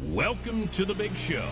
Welcome to the big show.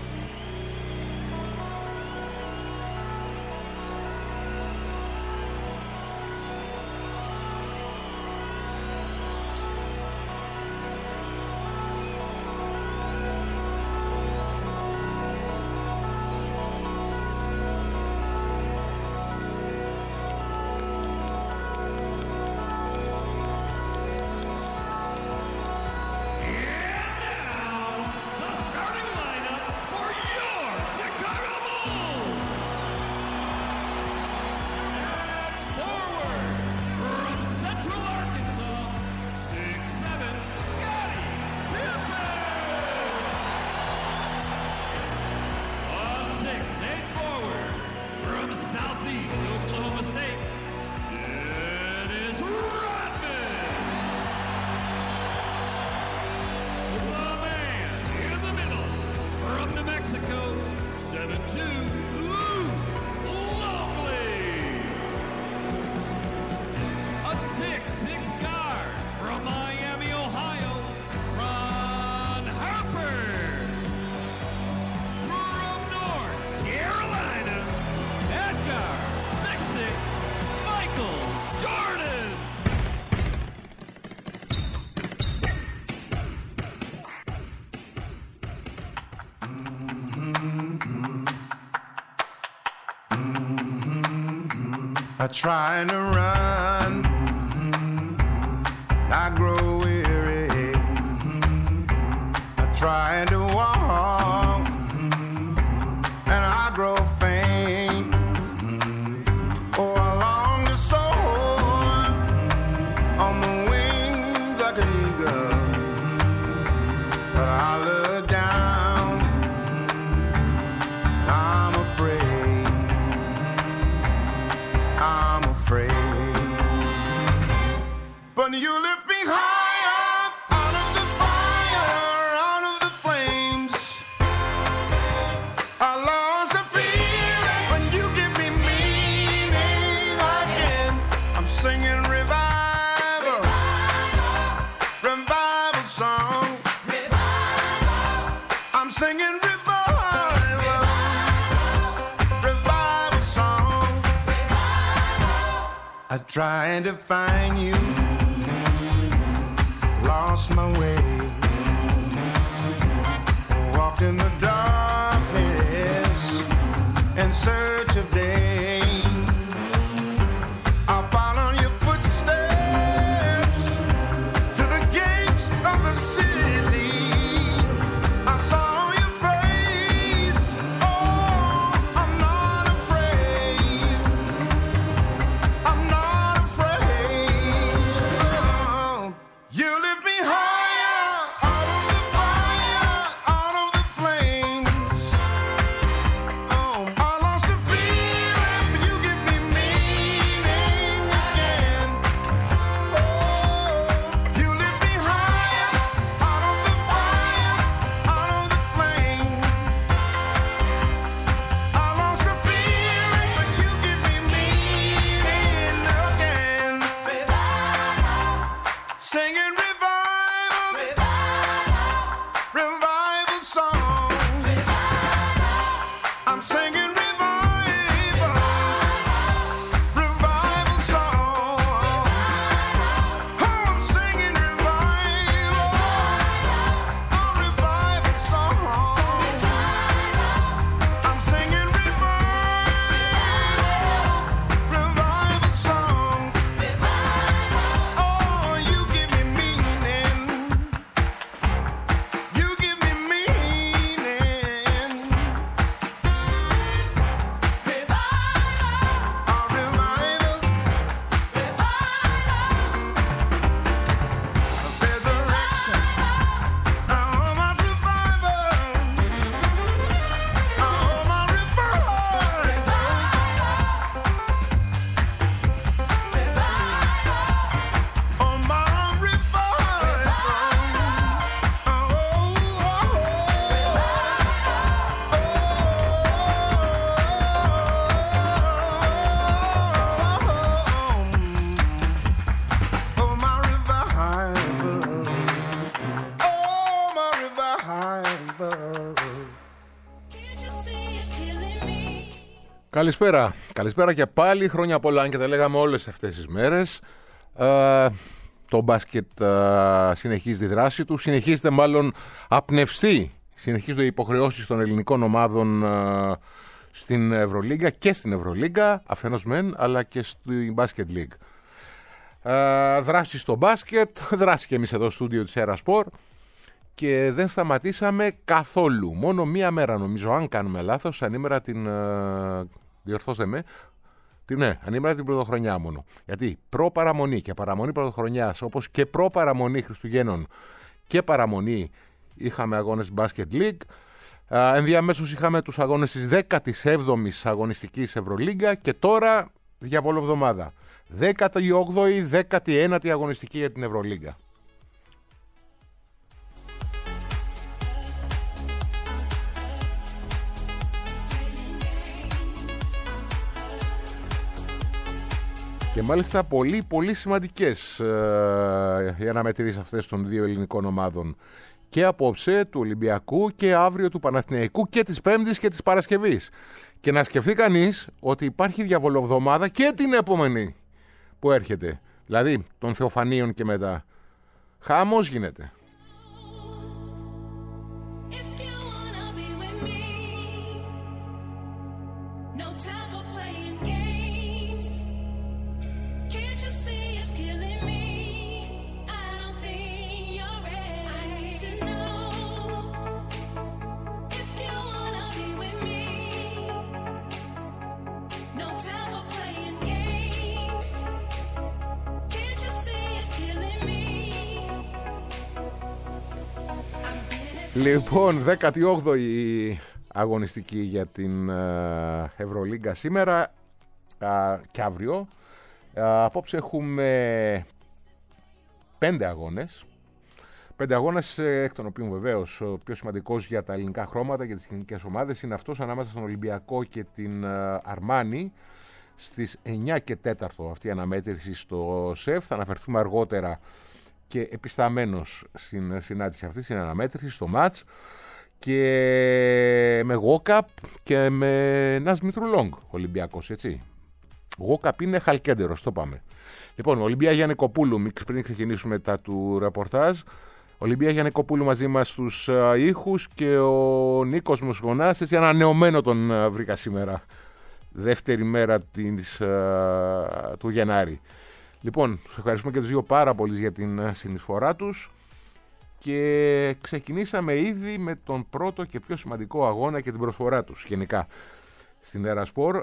I try to run, I grow weary. I try to walk, and I grow faint. Oh, I long to soar on the wings like an eagle, but I look down, and I'm afraid. I'm afraid. But you lift me higher, out of the fire, out of the flames. I lost the feeling when you give me meaning again. I'm singing revival, revival song. I'm singing revival, revival song. I tried to find you, lost my way, walked in the darkness in search of day. I followed your footsteps to the gates of the city. I saw your face, oh, I'm not afraid. I'm not afraid. Oh, you lift me higher, high. Καλησπέρα. Καλησπέρα και πάλι. Χρόνια πολλά και τα λέγαμε όλες αυτές τις μέρες. Το μπάσκετ συνεχίζει τη δράση του. Συνεχίζεται μάλλον απνευστή. Συνεχίζονται οι υποχρεώσεις των ελληνικών ομάδων στην Ευρωλίγκα και στην Ευρωλίγκα, αφενός μεν, αλλά και στην Basket League. Δράση στο μπάσκετ, δράση και εμείς εδώ στο στούντιο της Aerosport και δεν σταματήσαμε καθόλου. Μόνο μία μέρα νομίζω, αν κάνουμε λάθος, ανήμερα την... διορθώστε με. Ανήμερα την πρωτοχρονιά μόνο. Γιατί προπαραμονή και παραμονή πρωτοχρονιάς, όπως και προπαραμονή Χριστουγέννων και παραμονή, είχαμε αγώνες Basket League. Ενδιαμέσως είχαμε τους αγώνες της 17ης αγωνιστικής Ευρωλίγκα και τώρα διαβολοβδομάδα. 18η, 19η αγωνιστική για την Ευρωλίγκα. Και μάλιστα πολύ πολύ σημαντικές οι αναμετρήσεις αυτές των δύο ελληνικών ομάδων. Και απόψε του Ολυμπιακού και αύριο του Παναθηναϊκού και της Πέμπτης και της Παρασκευής. Και να σκεφτεί κανείς ότι υπάρχει διαβολοβδομάδα και την επόμενη που έρχεται. Δηλαδή των Θεοφανίων και μετά. Χαμός γίνεται. Λοιπόν, 18η αγωνιστική για την Ευρωλίγκα σήμερα και αύριο. Απόψε έχουμε 5 αγώνες. 5 αγώνες, εκ των οποίων βεβαίως ο πιο σημαντικός για τα ελληνικά χρώματα και τις ελληνικές ομάδες είναι αυτός ανάμεσα στον Ολυμπιακό και την Αρμάνι στις 9 και 4 αυτή η αναμέτρηση στο ΣΕΦ. Θα αναφερθούμε αργότερα και επισταμένος στην συνάντηση αυτή, στην αναμέτρηση, στο μάτς και με Γόκαπ και με Νας Μητρουλόγκ Ολυμπιακός, έτσι. Γόκαπ είναι χαλκέντερος, το πάμε. Λοιπόν, Ολυμπία Γιαννικοπούλου, πριν ξεκινήσουμε τα του ρεπορτάζ, Ολυμπία Γιαννικοπούλου μαζί μας στους ήχους και ο Νίκος Μοσγονάς, έτσι ανανεωμένο τον βρήκα σήμερα, δεύτερη μέρα του Γενάρη. Λοιπόν, σας ευχαριστούμε και τους δύο πάρα πολύ για την συνεισφορά τους και ξεκινήσαμε ήδη με τον πρώτο και πιο σημαντικό αγώνα και την προσφορά τους γενικά στην Aerosport,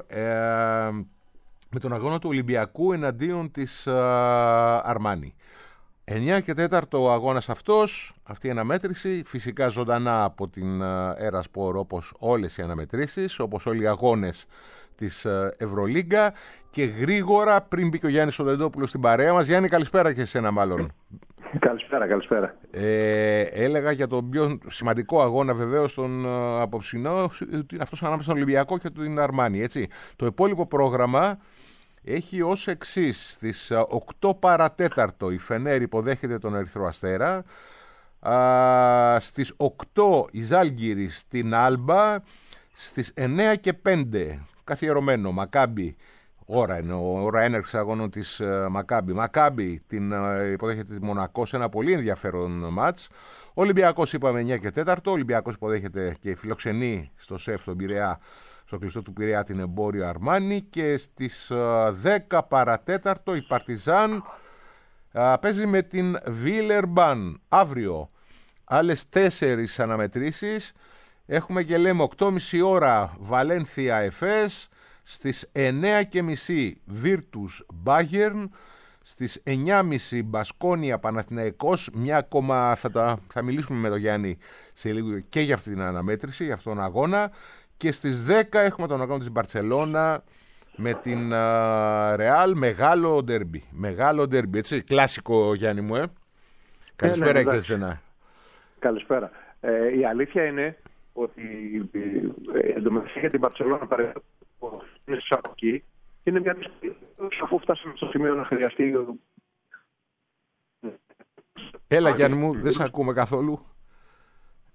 με τον αγώνα του Ολυμπιακού εναντίον της Αρμάνι. 9 και 4 ο αγώνας αυτός, αυτή η αναμέτρηση, φυσικά ζωντανά από την Aerosport όπως όλες οι αναμετρήσεις, όπως όλοι οι αγώνες της Ευρωλίγκα και γρήγορα πριν μπει και ο Γιάννης Οδεντόπουλος στην παρέα μας. Γιάννη, καλησπέρα και εσένα μάλλον. Καλησπέρα. Έλεγα για τον πιο σημαντικό αγώνα βεβαίως τον απόψινό, αυτός ανάμεσα στον Ολυμπιακό και την Αρμάνι, έτσι. Το υπόλοιπο πρόγραμμα έχει ως εξής: στις 8 παρατέταρτο η Φενέρ υποδέχεται τον Ερυθρό Αστέρα, στις 8 η Ζάλγκιρις στην Άλμπα, στις 9 και 5 καθιερωμένο Μακάμπι, ώρα έναρξης αγώνων της Μακάμπι. Μακάμπι την υποδέχεται τη Μονακό σε ένα πολύ ενδιαφέρον μάτς. Ολυμπιακός είπαμε 9 και 4. Ολυμπιακός υποδέχεται και φιλοξενεί στο ΣΕΦ τον Πειραιά, στο κλειστό του Πειραιά την Εμπόριο Αρμάνι και στις 10 παρατέταρτο η Παρτιζάν παίζει με την Βίλερμπαν. Αύριο άλλες 4 αναμετρήσεις. Έχουμε και λέμε 8.30 ώρα Βαλένθια Εφές, στις 9.30 Βίρτους Μπάγερν, στις 9.30 Μπασκόνια Παναθηναϊκός. Μια ακόμα θα μιλήσουμε με τον Γιάννη σε λίγο και για αυτή την αναμέτρηση, για αυτόν τον αγώνα. Και στις 10 έχουμε τον αγώνα της Μπαρτσελώνα με την Ρεάλ. Μεγάλο ντέρμπι, έτσι, κλασικό Γιάννη μου, Καλησπέρα και εσένα. Καλησπέρα. Η αλήθεια είναι ότι εντωμεταξύ για την Μπαρτσελώνα είναι από εκεί, είναι μια αφού φτάσαμε στο σημείο να χρειαστεί. Έλα Γιάννη μου, δεν σε ακούμε καθόλου.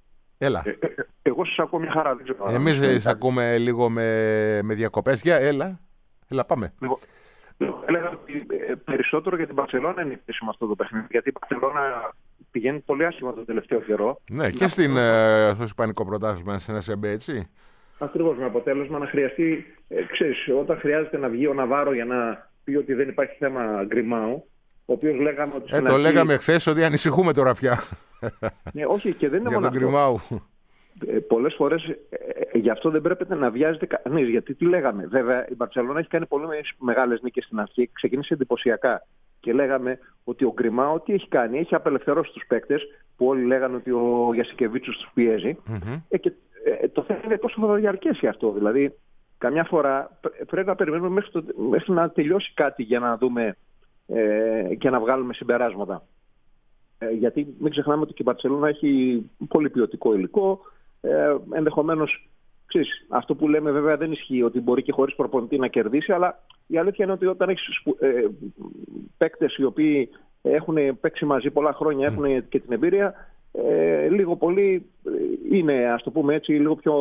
Έλα. Εγώ σας ακούω μια χαρά. Εμείς σας ακούμε λίγο με διακοπές. Για, έλα, πάμε. Έλεγα ότι περισσότερο για την Μπαρσελόνα είναι κρίσιμο αυτό το παιχνίδι. Γιατί η Μπαρσελόνα πηγαίνει πολύ άσχημα τον τελευταίο καιρό. Ναι, και στο Ισπανικό πρωτάθλημα, σε ένα ΣΕΜΠΕ, έτσι. Ακριβώς, με αποτέλεσμα να χρειαστεί, ξέρεις, όταν χρειάζεται να βγει ο Ναβάρο για να πει ότι δεν υπάρχει θέμα Γκριμάου, ο οποίος λέγαμε ότι. Το λέγαμε χθες ότι ανησυχούμε τώρα πια. Ναι, όχι, και δεν είναι για μόνο τον Γκριμάου. Πολλές φορές γι' αυτό δεν πρέπει να βιάζεται κανείς. Γιατί τι λέγαμε. Βέβαια, η Μπαρσελόνα έχει κάνει πολύ μεγάλες νίκες στην αρχή. Ξεκίνησε εντυπωσιακά. Και λέγαμε ότι ο Γκριμάου τι έχει κάνει. Έχει απελευθερώσει τους παίκτες που όλοι λέγανε ότι ο Γιασικεβίτσιος τους πιέζει. Και το θέμα είναι πόσο θα διαρκέσει αυτό. Δηλαδή, καμιά φορά πρέπει να περιμένουμε μέχρι να τελειώσει κάτι για να δούμε και να βγάλουμε συμπεράσματα. Γιατί μην ξεχνάμε ότι και η Μπαρσελόνα έχει πολύ ποιοτικό υλικό. Ενδεχομένως, ξέρεις, αυτό που λέμε βέβαια δεν ισχύει ότι μπορεί και χωρίς προπονητή να κερδίσει, αλλά η αλήθεια είναι ότι όταν έχεις παίκτες οι οποίοι έχουν παίξει μαζί πολλά χρόνια, έχουν και την εμπειρία, λίγο πολύ είναι, ας το πούμε έτσι, λίγο πιο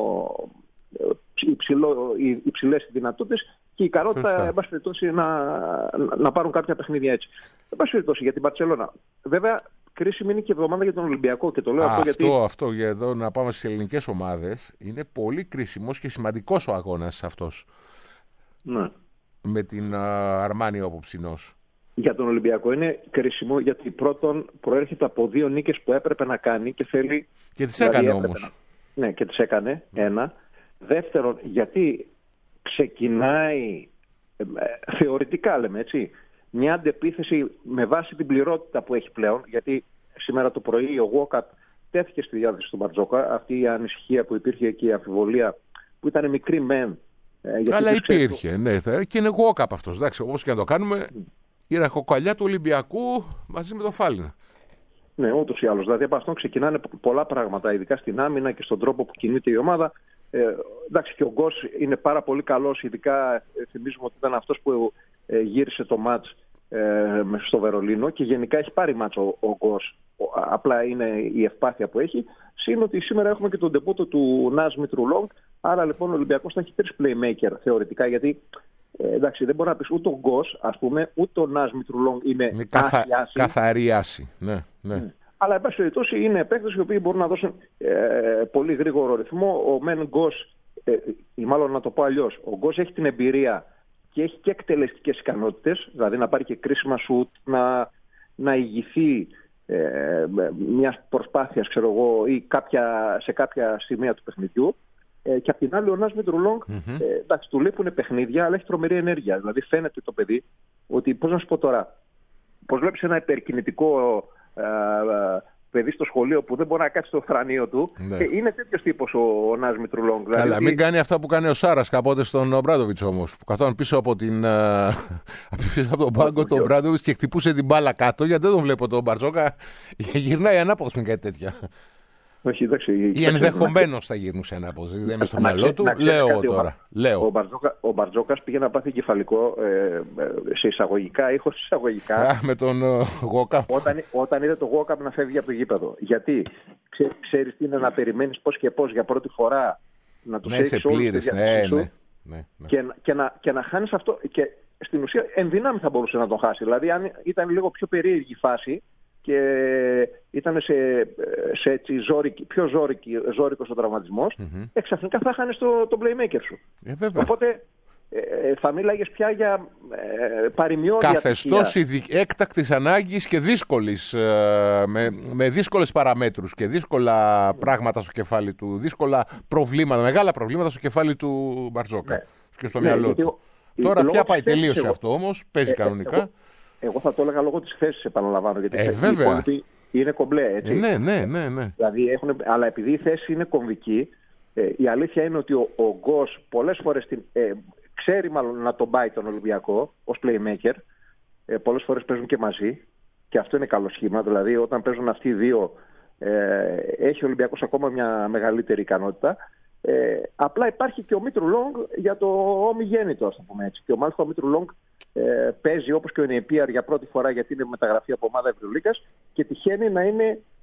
υψηλές δυνατότητες και η ικανότητα, εν πάση περιπτώσει, να πάρουν κάποια παιχνίδια έτσι. Εν πάση περιπτώσει, για την Μπαρσελόνα. Βέβαια, κρίσιμη είναι και η εβδομάδα για τον Ολυμπιακό. Και το λέω αυτό για εδώ να πάμε στις ελληνικές ομάδες. Είναι πολύ κρίσιμος και σημαντικός ο αγώνας αυτός. Ναι. Με την Αρμάνι ο αποψινός. Για τον Ολυμπιακό είναι κρίσιμο γιατί πρώτον προέρχεται από 2 νίκες που έπρεπε να κάνει και θέλει. Και τις έκανε όμως. Ναι, και τις έκανε. Ένα. Δεύτερον, γιατί ξεκινάει θεωρητικά, λέμε έτσι, μια αντεπίθεση με βάση την πληρότητα που έχει πλέον. Γιατί σήμερα το πρωί ο Γουόκαπ τέθηκε στη διάθεση του Μπαρτζόκα. Αυτή η ανησυχία που υπήρχε και η αμφιβολία που ήταν μικρή μεν. Αλλά υπήρχε, ναι. Και είναι Γουόκαπ αυτός. Εντάξει, όπως και να το κάνουμε, η ραχοκοκαλιά του Ολυμπιακού μαζί με το Φάλινα. Ναι, ούτως ή άλλως. Δηλαδή από αυτόν ξεκινάνε πολλά πράγματα, ειδικά στην άμυνα και στον τρόπο που κινείται η ομάδα. Εντάξει, και ο Γκος είναι πάρα πολύ καλός, ειδικά θυμίζουμε ότι ήταν αυτός που γύρισε το μάτς στο Βερολίνο και γενικά έχει πάρει μάτς ο Γκος. Απλά είναι η ευπάθεια που έχει. Συν ότι σήμερα έχουμε και τον ντεμπούτο του Νάζ Μητρουλόγκ. Άρα λοιπόν ο Ολυμπιακός θα έχει 3 playmaker θεωρητικά, γιατί εντάξει, δεν μπορεί να πεις ούτε ο Γκος, ας πούμε, ούτε ο Νάζ Μητρουλόγκ είναι καθαρή άση. Ναι. Αλλά εν πάση περιπτώσει είναι παίκτες οι οποίοι μπορούν να δώσουν πολύ γρήγορο ρυθμό. Ο Μεν Γκος, ή μάλλον να το πω αλλιώς, ο Γκος έχει την εμπειρία και έχει και εκτελεστικές ικανότητες, δηλαδή να πάρει και κρίσιμα σουτ, να ηγηθεί μια προσπάθεια, ξέρω εγώ, ή σε κάποια σημεία του παιχνιδιού. Και απ' την άλλη ο Νάζ Μητρουλόγκ, εντάξει, του λείπουν παιχνίδια, αλλά έχει τρομερή ενέργεια. Δηλαδή φαίνεται το παιδί ότι, πώς να σου πω τώρα, πώς βλέπεις ένα υπερκινητικό παιδί στο σχολείο που δεν μπορεί να κάτσει στο θρανείο του. Ναι. Είναι τέτοιος τύπος ο Νάζ Μητρουλόγκ. Καλά, δηλαδή, μην κάνει αυτά που κάνει ο Σάρας κάποτε στον Μπράντοβιτς όμως. Που καθόταν πίσω από τον πάγκο τον Μπράντοβιτς και χτυπούσε την μπάλα κάτω, γιατί δεν τον βλέπω τον Μπαρτζόκα. Γυρνάει ανάποδος με κάτι τέτοια. Όχι, εντάξει, ή ενδεχομένως θα γυρνούσε ανάποδος. Δεν είναι στο μυαλό του. Λέω τώρα. Ο Μπαρτζόκας πήγε να πάθει εγκεφαλικό σε εισαγωγικά ή χωρίς εισαγωγικά. Με τον Γουόκαπ. Όταν είδε το Γουόκαπ να φεύγει από το γήπεδο. Γιατί ξέρεις τι είναι να περιμένεις πώς και πώς για πρώτη φορά να τους έχεις όλους τη διάθεσή σου και να χάνεις αυτό. Και στην ουσία εν δυνάμει θα μπορούσε να τον χάσει. Δηλαδή αν ήταν λίγο πιο περίεργη φάση και ήταν σε πιο ζώρικος ο τραυματισμός, ξαφνικά θα χάνεις το playmaker σου. Οπότε θα μίλαγες πια για παροιμιώδη καθεστώς έκτακτης ανάγκης και δύσκολης, με δύσκολες παραμέτρους και δύσκολα πράγματα στο κεφάλι του, δύσκολα προβλήματα, μεγάλα προβλήματα στο κεφάλι του Μπαρτζόκα και στο μυαλό του. Τώρα πια πάει, τελείωσε αυτό όμως, παίζει κανονικά. Εγώ θα το έλεγα λόγω της θέσης, επαναλαμβάνω, γιατί βέβαια. Είναι κομπλέ, έτσι. Ναι. Δηλαδή αλλά επειδή η θέση είναι κομβική, η αλήθεια είναι ότι ο Γκος πολλές φορές ξέρει μάλλον να τον πάει τον Ολυμπιακό ως playmaker. Πολλές φορές παίζουν και μαζί και αυτό είναι καλό σχήμα. Δηλαδή όταν παίζουν αυτοί οι δύο έχει ο Ολυμπιακός ακόμα μια μεγαλύτερη ικανότητα. Απλά υπάρχει και ο Μήτρουλόγκ για το ομιγέννητο, ας το πούμε έτσι. Και μάλιστα ο Μήτρουλόγκ παίζει όπως και ο Νιεπίαρ για πρώτη φορά, γιατί είναι μεταγραφή από ομάδα Ευρωλίγκας και τυχαίνει να είναι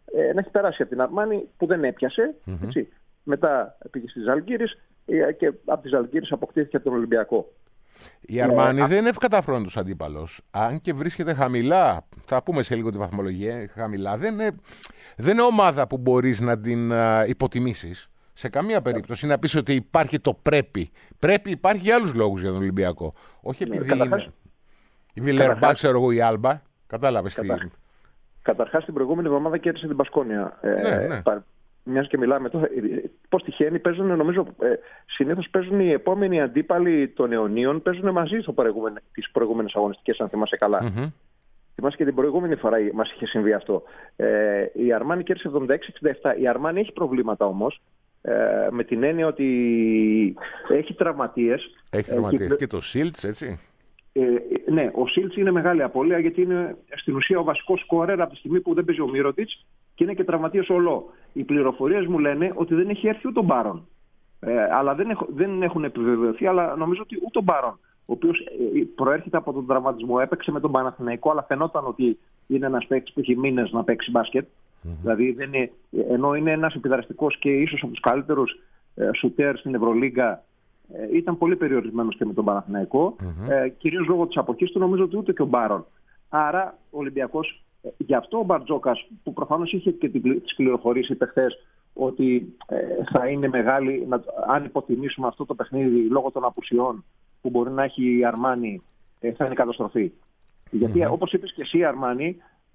να έχει περάσει από την Αρμάνι που δεν έπιασε. Έτσι. Μετά πήγε στη Ζαλγκίρις και από τη Ζαλγκίρις αποκτήθηκε από τον Ολυμπιακό. Η Αρμάνι δεν είναι ευκαταφρόνητος αντίπαλος. Αν και βρίσκεται χαμηλά, θα πούμε σε λίγο τη βαθμολογία, χαμηλά, δεν είναι ομάδα που μπορείς να την υποτιμήσεις. Σε καμία περίπτωση να πεις ότι υπάρχει το πρέπει. Πρέπει υπάρχει για άλλους λόγους για τον Ολυμπιακό. Όχι επειδή είναι η Βιλερμπά, ξέρω εγώ, η Άλμπα. Κατάλαβες τι είναι. Καταρχάς την προηγούμενη εβδομάδα κέρδισε την Μπασκόνια. Μιας και μιλάμε τώρα, πώς τυχαίνει, παίζουν, νομίζω, συνήθως παίζουν οι επόμενοι αντίπαλοι των αιωνίων, παίζουν μαζί τις προηγούμενες αγωνιστικές, αν θυμάσαι καλά. Θυμάσαι και την προηγούμενη φορά μας είχε συμβεί αυτό. Η Αρμάνι κέρδισε 76-67. Η Αρμάνι έχει προβλήματα όμως, με την έννοια ότι έχει τραυματίες. Έχει τραυματίες και το Σίλτς, έτσι. Ναι, ο Σίλτς είναι μεγάλη απώλεια, γιατί είναι στην ουσία ο βασικός σκόρερ από τη στιγμή που δεν παίζει ο Μύρωτιτς και είναι και τραυματίας ολό. Οι πληροφορίες μου λένε ότι δεν έχει έρθει ούτε ο Μπάρον. Αλλά δεν έχουν επιβεβαιωθεί, αλλά νομίζω ότι ούτε ο Μπάρον, ο οποίος προέρχεται από τον τραυματισμό, έπαιξε με τον Παναθηναϊκό, αλλά φαινόταν ότι είναι ένας παίκτης που έχει μήνες να παίξει μπάσκετ. Δηλαδή, ενώ είναι ένας επιδραστικός και ίσως από τους καλύτερους σουτέρ στην Ευρωλίγκα, ήταν πολύ περιορισμένος και με τον Παναθηναϊκό. Κυρίως λόγω της αποχής του, νομίζω ότι ούτε και ο Μπάρον. Άρα, ο Ολυμπιακός, γι' αυτό ο Μπαρτζόκας, που προφανώς είχε και τις πληροφορίες, είπε χθες ότι θα είναι μεγάλη, αν υποτιμήσουμε αυτό το παιχνίδι λόγω των απουσιών που μπορεί να έχει η Αρμάνι, θα είναι καταστροφή. Γιατί όπως είπες και εσύ, η Αρμάνι,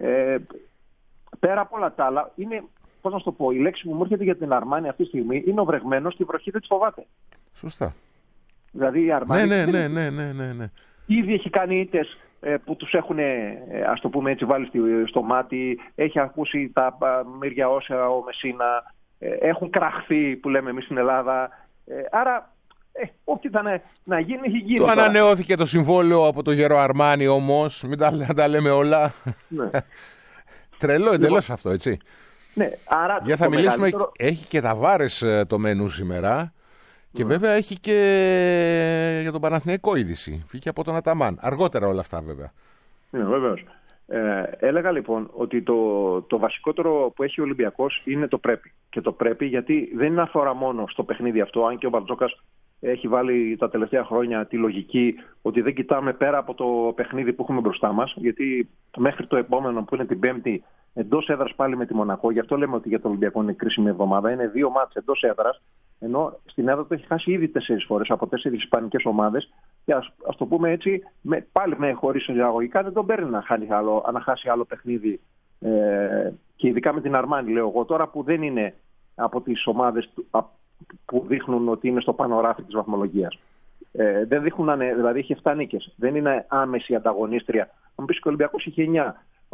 πέρα από όλα τα άλλα, είναι, πώς να σου το πω, η λέξη που μου έρχεται για την Αρμάνι αυτή τη στιγμή είναι ο βρεγμένος και η βροχή δεν της φοβάται. Σωστά. Δηλαδή η Αρμάνι ναι. ήδη έχει κάνει ήττες που τους έχουν, ας το πούμε έτσι, βάλει στο μάτι. Έχει ακούσει τα μύρια όσα ο Μεσίνα. Έχουν κραχθεί, που λέμε εμείς στην Ελλάδα. Άρα, ό,τι ήταν να γίνει, έχει γίνει. Το ανανεώθηκε το συμβόλαιο από το γερό Αρμάνι όμως. Μην τα λέμε όλα. Ναι. Τρελό εντελώς αυτό, έτσι. Ναι, άρα για θα μιλήσουμε, μεγαλύτερο... έχει και τα Βάρες το μενού σήμερα. Και βέβαια έχει και για τον Παναθηναϊκό είδηση. Βγήκε από τον Αταμάν. Αργότερα όλα αυτά βέβαια. Ναι, βεβαίως. Έλεγα λοιπόν ότι το βασικότερο που έχει ο Ολυμπιακός είναι το πρέπει. Και το πρέπει γιατί δεν αφορά μόνο στο παιχνίδι αυτό, αν και ο Μπαρτζόκας έχει βάλει τα τελευταία χρόνια τη λογική ότι δεν κοιτάμε πέρα από το παιχνίδι που έχουμε μπροστά μας, γιατί μέχρι το επόμενο που είναι την Πέμπτη εντός έδρας πάλι με τη Μονακό, γι' αυτό λέμε ότι για τον Ολυμπιακό είναι κρίσιμη εβδομάδα, είναι 2 μάτς εντός έδρας, ενώ στην έδρα του έχει χάσει ήδη 4 φορές από 4 ισπανικές ομάδες και ας το πούμε έτσι, πάλι με χωρίς εισαγωγικά δεν τον παίρνει να χάσει άλλο παιχνίδι, και ειδικά με την Αρμάνι λέω εγώ τώρα, που δεν είναι από τις ομάδες που δείχνουν ότι είναι στο πάνω ράφι της βαθμολογίας. Δεν δείχνουν, δηλαδή είχε 7 νίκες. Δεν είναι άμεση ανταγωνίστρια. Αν μου πεις και ο Ολυμπιακός είχε 9.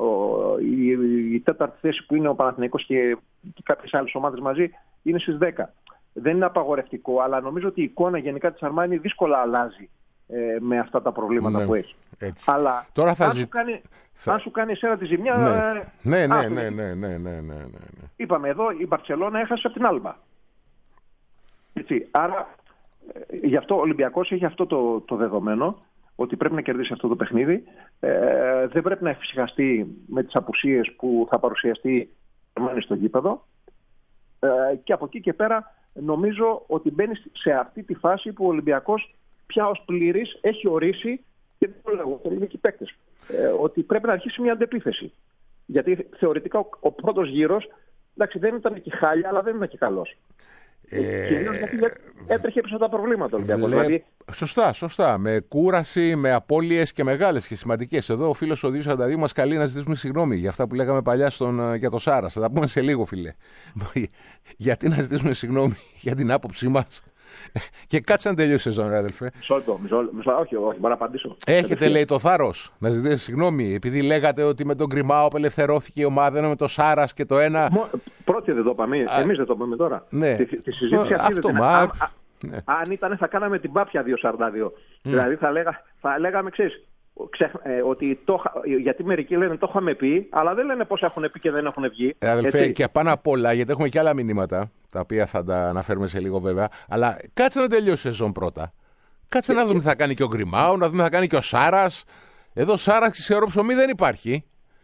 Η τέταρτη θέση που είναι ο Παναθηναϊκός και κάποιες άλλες ομάδες μαζί είναι στις 10. Δεν είναι απαγορευτικό, αλλά νομίζω ότι η εικόνα γενικά της Αρμάνι δύσκολα αλλάζει με αυτά τα προβλήματα που έχει. Έτσι. Αλλά τώρα αν σου κάνει εσένα τη ζημιά... Ναι. Είπαμε εδώ, η Μπαρτσελώνα έχασε από την Άλμπα. Έτσι, άρα γι' αυτό ο Ολυμπιακός έχει αυτό το δεδομένο, ότι πρέπει να κερδίσει αυτό το παιχνίδι. Δεν πρέπει να εφησυχαστεί με τις απουσίες που θα παρουσιαστεί στο γήπεδο. Και από εκεί και πέρα νομίζω ότι μπαίνει σε αυτή τη φάση που ο Ολυμπιακός πια ως πλήρης έχει ορίσει, και δεν το λέγω, το λένε και οι παίκτες, ότι πρέπει να αρχίσει μια αντεπίθεση. Γιατί θεωρητικά ο πρώτος γύρος, εντάξει, δεν ήταν και χάλια, αλλά δεν ήταν και καλός. Κυρίως γιατί έτρεχε πίσω τα προβλήματα ο Ολυμπιακός. Δηλαδή... Σωστά. Με κούραση, με απώλειες και μεγάλες και σημαντικές. Εδώ ο φίλος ο 242 μας καλεί να ζητήσουμε συγγνώμη για αυτά που λέγαμε παλιά για το Σάρας. Θα τα πούμε σε λίγο, φίλε. Γιατί να ζητήσουμε συγγνώμη για την άποψή μας. Και κάτσε να τελειώσει η σεζόν, ρε αδελφέ. Μισό, όχι, μπορώ να απαντήσω. Έχετε, λέει, το θάρρος να ζητήσετε συγγνώμη, επειδή λέγατε ότι με τον Γκριμάο απελευθερώθηκε η ομάδα, ενώ με το Σάρας και το ένα. Πρώτοι δεν το είπαμε. Εμείς δεν το είπαμε τώρα. Ναι. Τη συζήτηση αυτή δεν είναι. Αν ήταν, θα κάναμε την πάπια 2.42. Δηλαδή θα λέγαμε, ξέρεις, ότι γιατί μερικοί λένε το είχαμε πει, αλλά δεν λένε πώς έχουν πει και δεν έχουν βγει. Αδελφέ, και πάνω απ' όλα, γιατί έχουμε και άλλα μηνύματα, τα οποία θα τα αναφέρουμε σε λίγο βέβαια, αλλά κάτσε να τελειώσει η σεζόν πρώτα. Κάτσε να δούμε τι θα κάνει και ο Γκριμάου, να δούμε τι θα κάνει και ο Σάρας. Εδώ Σάρας, ξέρω, ψωμί δεν υπάρχει.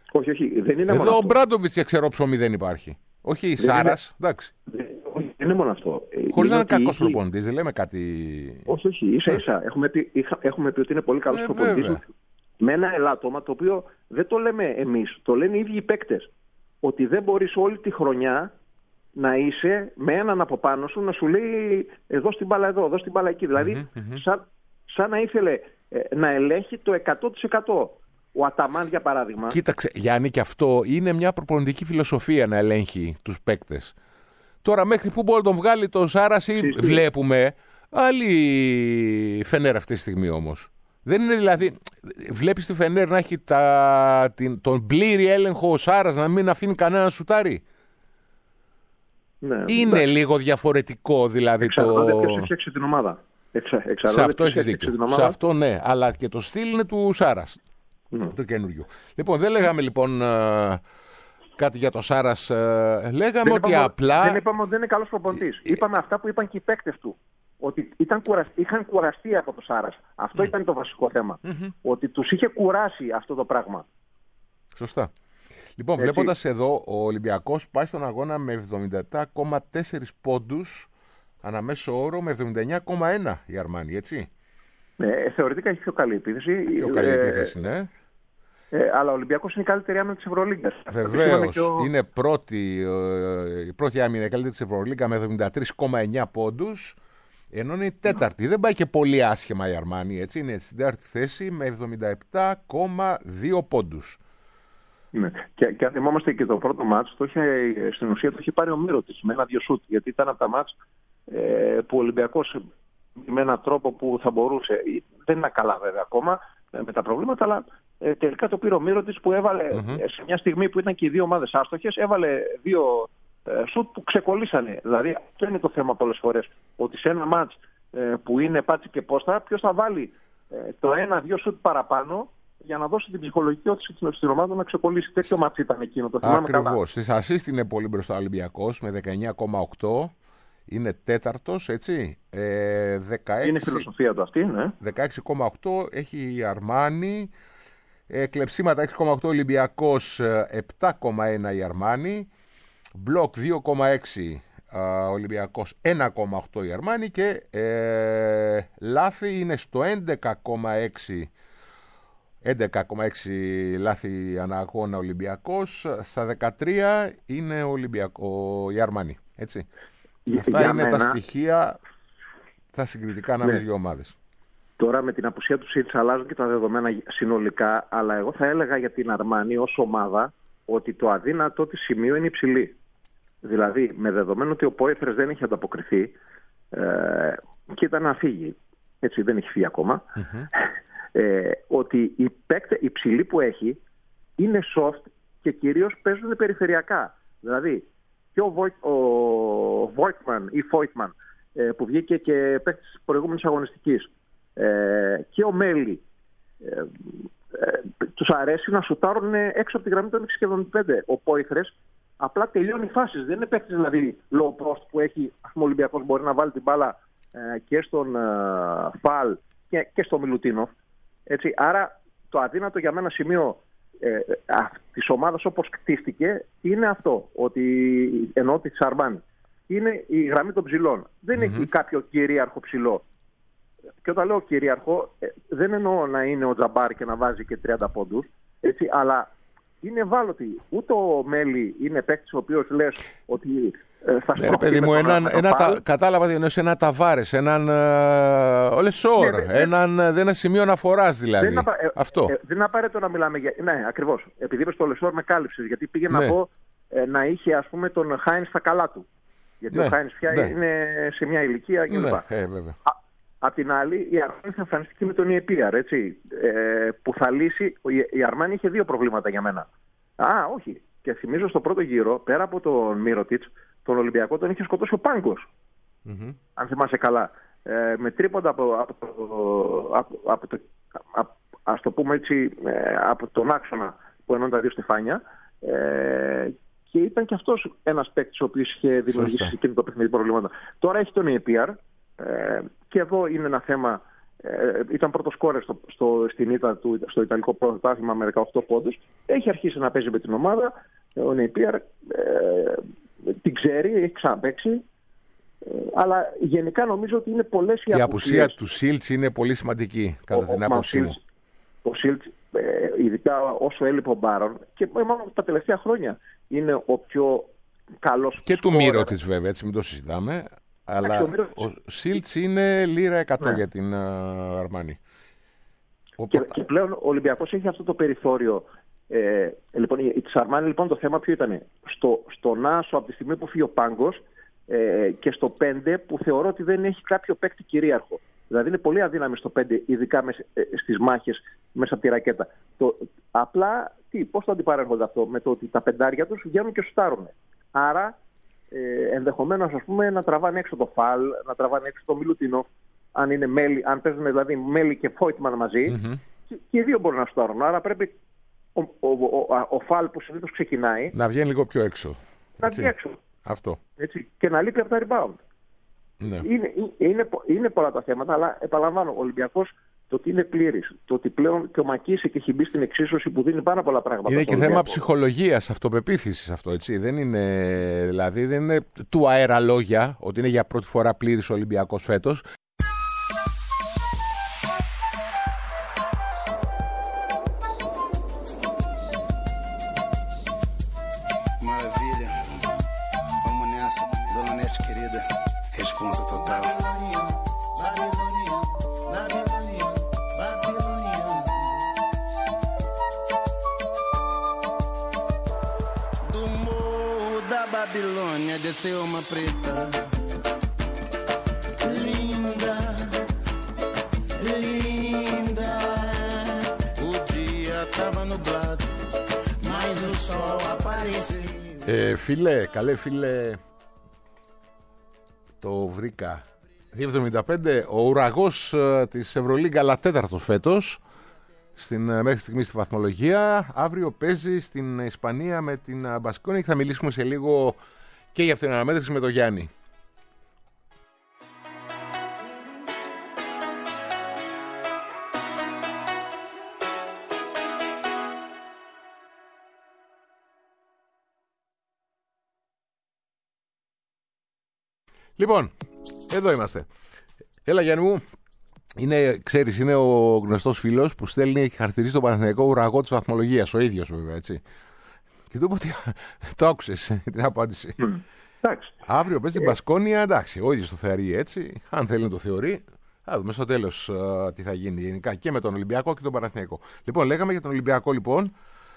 Όχι, δεν είναι μόνο Εδώ ο αυτό. Μπράντοβιτς και ξέρω ψωμί δεν υπάρχει. Όχι η Σάρας, εντάξει. Δεν είναι μόνο αυτό. Χωρίς να είναι ότι κακός προπονητής, δεν λέμε κάτι. Όχι, ίσα-ίσα. Έχουμε πει ότι είναι πολύ καλός προπονητής. Βέβαια. Με ένα ελάττωμα το οποίο δεν το λέμε εμείς, το λένε οι ίδιοι οι παίκτες. Ότι δεν μπορείς όλη τη χρονιά να είσαι με έναν από πάνω σου να σου λέει δώσ' την μπάλα εδώ, δώσ' την μπάλα εκεί. Δηλαδή, σαν να ήθελε να ελέγχει το 100%. Ο Αταμάν, για παράδειγμα. Κοίταξε, Γιάννη, και αυτό είναι μια προπονητική φιλοσοφία να ελέγχει τους παίκτες. Τώρα, μέχρι πού μπορεί να τον βγάλει το Σάρας, βλέπουμε άλλη Φενέρ αυτή τη στιγμή όμως. Δεν είναι δηλαδή. Βλέπεις τη Φενέρ να έχει τον πλήρη έλεγχο ο Σάρας, να μην αφήνει κανένα σουτάρι. Ναι, είναι λίγο διαφορετικό δηλαδή. Εξαρτάται ποιος έφτιαξε την ομάδα. Σε αυτό έχεις δίκιο. Σε αυτό ναι, αλλά και το στυλ είναι του Σάρας. Το καινούριο. Λοιπόν, δεν λέγαμε κάτι για το Σάρας. Λέγαμε ότι απλά. Δεν είπαμε ότι δεν είναι καλός προπονητής. Είπαμε αυτά που είπαν και οι παίκτες του. Ότι είχαν κουραστεί από το Σάρας. Αυτό ήταν το βασικό θέμα. Ότι τους είχε κουράσει αυτό το πράγμα. Σωστά. Λοιπόν, βλέποντας εδώ, ο Ολυμπιακός πάει στον αγώνα με 77,4 πόντους αναμέσο όρο, με 79,1 η Αρμάνι, έτσι. Θεωρητικά έχει πιο καλή επίθεση. Πιο καλή επίθεση, ναι. Αλλά ο Ολυμπιακός είναι η καλύτερη άμυνα της Ευρωλίγκας. Βεβαίως. Είναι η πρώτη άμυνα η καλύτερη της Ευρωλίγκα με 73,9 πόντους. Ενώ είναι η τέταρτη. Δεν πάει και πολύ άσχημα η Αρμάνι, έτσι. Είναι στην τέταρτη θέση με 77,2 πόντους. Ναι. Και αν θυμόμαστε και το πρώτο μάτς, στην ουσία το είχε πάρει ο Μύρωτης με 1-2 σουτ. Γιατί ήταν από τα μάτς που ο Ολυμπιακός με έναν τρόπο που θα μπορούσε. Δεν είναι καλά βέβαια ακόμα με τα προβλήματα, αλλά τελικά το πήρε ο Μύρωτης που έβαλε σε μια στιγμή που ήταν και οι δύο ομάδες άστοχες, έβαλε 2 σουτ που ξεκολλήσανε. Δηλαδή αυτό είναι το θέμα πολλές φορές. Ότι σε ένα μάτς που είναι πάτσι και πόστα, ποιος θα βάλει το 1-2 σουτ παραπάνω για να δώσει την ψυχολογική όθηση στην ομάδα να ξεκολλήσει. Τέτοιο μάτς ήταν εκείνο. Το θυμάμαι καλά. Ακριβώς. Στις ασίστ είναι πολύ μπροστά ο Ολυμπιακός με 19,8. Είναι τέταρτος, έτσι. 16... Είναι η φιλοσοφία του αυτή, ναι. 16,8 έχει η Αρμάνι. Κλεψίματα 6,8 Ολυμπιακός, 7,1 η Αρμάνι. Μπλοκ 2,6 Ολυμπιακός, 1,8 η Αρμάνι. Και λάθη είναι στο 11,6 λάθη αναγώνα Ολυμπιακός. Στα 13 είναι η Αρμάνι, έτσι. Αυτά είναι τα στοιχεία, τα συγκριτικά ανάμεσα δύο ομάδες. Τώρα με την απουσία του Σίτς αλλάζουν και τα δεδομένα συνολικά, αλλά εγώ θα έλεγα για την Αρμάνι ως ομάδα ότι το αδύνατο της σημείο είναι υψηλή. Δηλαδή με δεδομένο ότι ο Πόιφρες δεν έχει ανταποκριθεί και ήταν να φύγει, έτσι δεν έχει φύγει ακόμα, ότι οι ψηλοί που έχει είναι soft και κυρίως παίζουν περιφερειακά. Δηλαδή και ο Voigtman ή Voigtman που βγήκε και παίχτης της προηγούμενης αγωνιστικής και ο Μέλι τους αρέσει να σουτάρουν έξω από τη γραμμή των 6,75. Ο Πόιφρες απλά τελειώνει φάσεις. Δεν είναι παίχτης δηλαδή low post που έχει, ας πούμε, ο Ολυμπιακός μπορεί να βάλει την μπάλα και στον Φαλ και στο Μιλουτίνοφ. Έτσι. Άρα το αδύνατο για μένα σημείο της ομάδας όπως κτίστηκε είναι αυτό, ότι ενώ της Αρμάνι είναι η γραμμή των ψηλών. Δεν έχει κάποιο κυρίαρχο ψηλό. Και όταν λέω κυρίαρχο, δεν εννοώ να είναι ο Τζαμπάρ και να βάζει και 30 πόντους, έτσι, αλλά είναι ευάλωτη. Ούτε ο Μέλι είναι παίκτης ο οποίος λες ότι θα σπρώξει. Παιδί μου, κατάλαβα τι εννοείς, ένα Ταβάρες, έναν Ολεσόρ, ένα σημείο αναφοράς δηλαδή. Αυτό. Δεν είναι απαραίτητο να μιλάμε για. Ναι, ακριβώς. Επειδή είπες το Ολεσόρ με κάλυψες, γιατί πήγε να πω να είχε, ας πούμε, τον Χάινς στα καλά του. Γιατί ο Χάινς πια είναι σε μια ηλικία κλπ. Απ' την άλλη, η Αρμάνι θα εμφανιστεί με τον EPR, έτσι, που θα λύσει. Η Αρμάνι είχε 2 προβλήματα για μένα. Όχι. Και θυμίζω στο πρώτο γύρο, πέρα από τον Μύρωτιτς, τον Ολυμπιακό τον είχε σκοτώσει ο Πάγκος. Αν θυμάσαι καλά. Με τρίποντα ας το πούμε έτσι, από τον άξονα που ενώνει τα δύο στεφάνια. Και ήταν και αυτός ένας παίκτης ο οποίος είχε δημιουργήσει εκείνο το παιχνίδι προβλήματα. Τώρα έχει τον EPR. Και εδώ είναι ένα θέμα ήταν πρώτο σκόρερ στην ήττα του στο Ιταλικό Πρωτάθλημα με 18 πόντους. Έχει αρχίσει να παίζει με την ομάδα. Ο Νέιπιερ την ξέρει, έχει ξαναπαίξει. Αλλά γενικά νομίζω ότι είναι πολλές οι απουσίες. Η απουσία του Σίλτς είναι πολύ σημαντική, κατά την άποψή μου. Ο Σίλτς, ειδικά όσο έλειπε ο Μπάρον, και μάλλον τα τελευταία χρόνια είναι ο πιο καλός. Και του Μύρωτιτς βέβαια, έτσι μην το συζητάμε. Αλλά ο Σίλτς είναι λίρα 100 για την Αρμάνι. Και πλέον ο Ολυμπιακός έχει αυτό το περιθώριο. Λοιπόν, της Αρμάνι λοιπόν το θέμα ποιο ήταν? Στον Άσο από τη στιγμή που φύγει ο Πάγκος, και στο 5 που θεωρώ ότι δεν έχει κάποιο παίκτη κυρίαρχο. Δηλαδή είναι πολύ αδύναμη στο 5, ειδικά στις μάχες μέσα από τη ρακέτα. Απλά πώς το αντιπαρέρχονται αυτό? Με το ότι τα πεντάρια τους βγαίνουν και σουτάρουν. Άρα ενδεχομένως να τραβάνε έξω το Φαλ, να τραβάνε έξω το Μιλουτίνο, αν παίζουν δηλαδή Μέλι και Φόιτμαν μαζί, και οι δύο μπορούν να σουτάρουν. Άρα πρέπει ο Φαλ που συνήθως ξεκινάει να βγαίνει λίγο πιο έξω. Να βγει έξω. Αυτό. Έτσι, και να λείπει από τα rebound. Ναι. Είναι πολλά τα θέματα, αλλά επαναλαμβάνω, ο Ολυμπιακός το ότι είναι πλήρης, το ότι πλέον και ο Μακίση και έχει μπει στην εξίσωση που δίνει πάρα πολλά πράγματα. Είναι και θέμα ψυχολογίας, αυτοπεποίθησης αυτό, έτσι. Δεν είναι του αέρα λόγια ότι είναι για πρώτη φορά πλήρης ο Ολυμπιακός φέτος. Babilônia desceu uma preta linda, linda. O dia tava nublado, mas o sol apareceu. Φίλε, καλέ φίλε, το βρήκα. 2.75, ο ουραγός της Ευρωλίγκα, αλλά τέταρτος φέτος μέχρι στιγμή στη βαθμολογία. Αύριο παίζει στην Ισπανία με την Μπασκόνια και θα μιλήσουμε σε λίγο και για αυτήν την αναμέτρηση με τον Γιάννη. Λοιπόν, εδώ είμαστε. Έλα Γιάννη μου. Είναι ο γνωστός φίλος που στέλνει και χαρακτηρίζει τον Παναθηναϊκό ουραγό της βαθμολογίας, ο ίδιος βέβαια, έτσι. Και του είπα ότι το άκουσες την απάντηση. Αύριο παίζει την Μπασκόνια, εντάξει, ο ίδιος το θεωρεί έτσι. Αν θέλει να το θεωρεί, θα δούμε στο τέλος τι θα γίνει γενικά και με τον Ολυμπιακό και τον Παναθηναϊκό. Λοιπόν, λέγαμε για τον Ολυμπιακό λοιπόν,